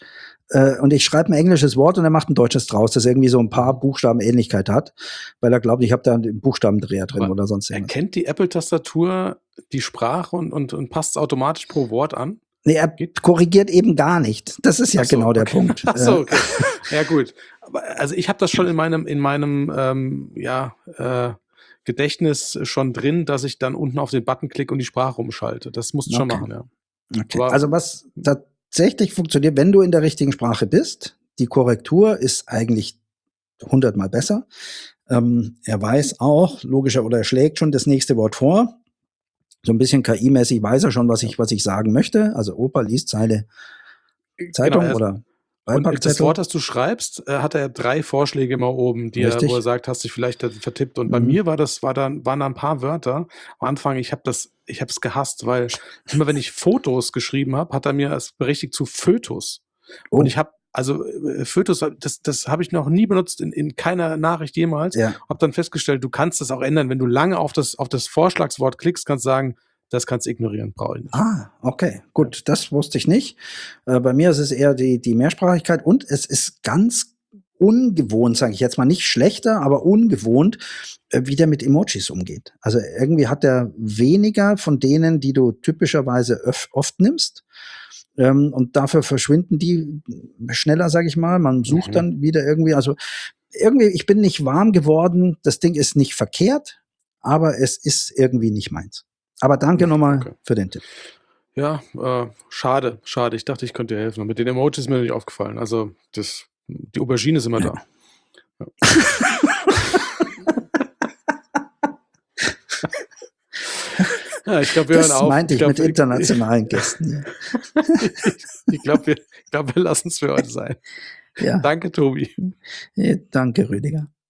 und ich schreibe ein englisches Wort und er macht ein deutsches draus, das irgendwie so ein paar Buchstaben Ähnlichkeit hat, weil er glaubt, ich habe da einen Buchstabendreher drin oder sonst irgendwas. Erkennt die Apple-Tastatur die Sprache und passt es automatisch pro Wort an? Nee, er korrigiert eben gar nicht. Das ist ja genau der Punkt. Ach so, okay. Ja, gut. Aber, also ich habe das schon in meinem Gedächtnis schon drin, dass ich dann unten auf den Button klicke und die Sprache umschalte. Das musst du schon machen, ja. Okay. Also was tatsächlich funktioniert, wenn du in der richtigen Sprache bist, die Korrektur ist eigentlich 100-mal besser. Er weiß auch, logischer, oder er schlägt schon das nächste Wort vor. So ein bisschen KI-mäßig weiß er schon, was ich sagen möchte. Also Opa liest Zeile Zeitung Genau, oder und das Wort, das du schreibst, hat er 3 Vorschläge immer oben, wo er sagt, hast dich vielleicht vertippt. Und bei mir waren da ein paar Wörter. Am Anfang, ich habe es gehasst, weil immer wenn ich Fotos geschrieben habe, hat er mir es berichtigt zu Fötus. Oh. Und ich habe Fötus, das habe ich noch nie benutzt in keiner Nachricht jemals. Ja. Habe dann festgestellt, du kannst das auch ändern. Wenn du lange auf das Vorschlagswort klickst, kannst du sagen, das kannst du ignorieren, brauche ich nicht. Ah, okay, gut, das wusste ich nicht. Bei mir ist es eher die Mehrsprachigkeit und es ist ganz ungewohnt, sage ich jetzt mal, nicht schlechter, aber ungewohnt, wie der mit Emojis umgeht. Also irgendwie hat er weniger von denen, die du typischerweise oft nimmst. Und dafür verschwinden die schneller, sage ich mal. Man sucht dann wieder irgendwie, also irgendwie, ich bin nicht warm geworden. Das Ding ist nicht verkehrt, aber es ist irgendwie nicht meins. Aber danke nochmal für den Tipp. Ja, schade. Ich dachte, ich könnte dir helfen. Und mit den Emojis ist mir nicht aufgefallen. Also die Aubergine ist immer da. Ja. Ja, ich glaube, wir hören auf. Das meinte ich mit internationalen Gästen. Ich glaube, wir lassen es für heute sein. Ja. Danke, Tobi. Danke, Rüdiger.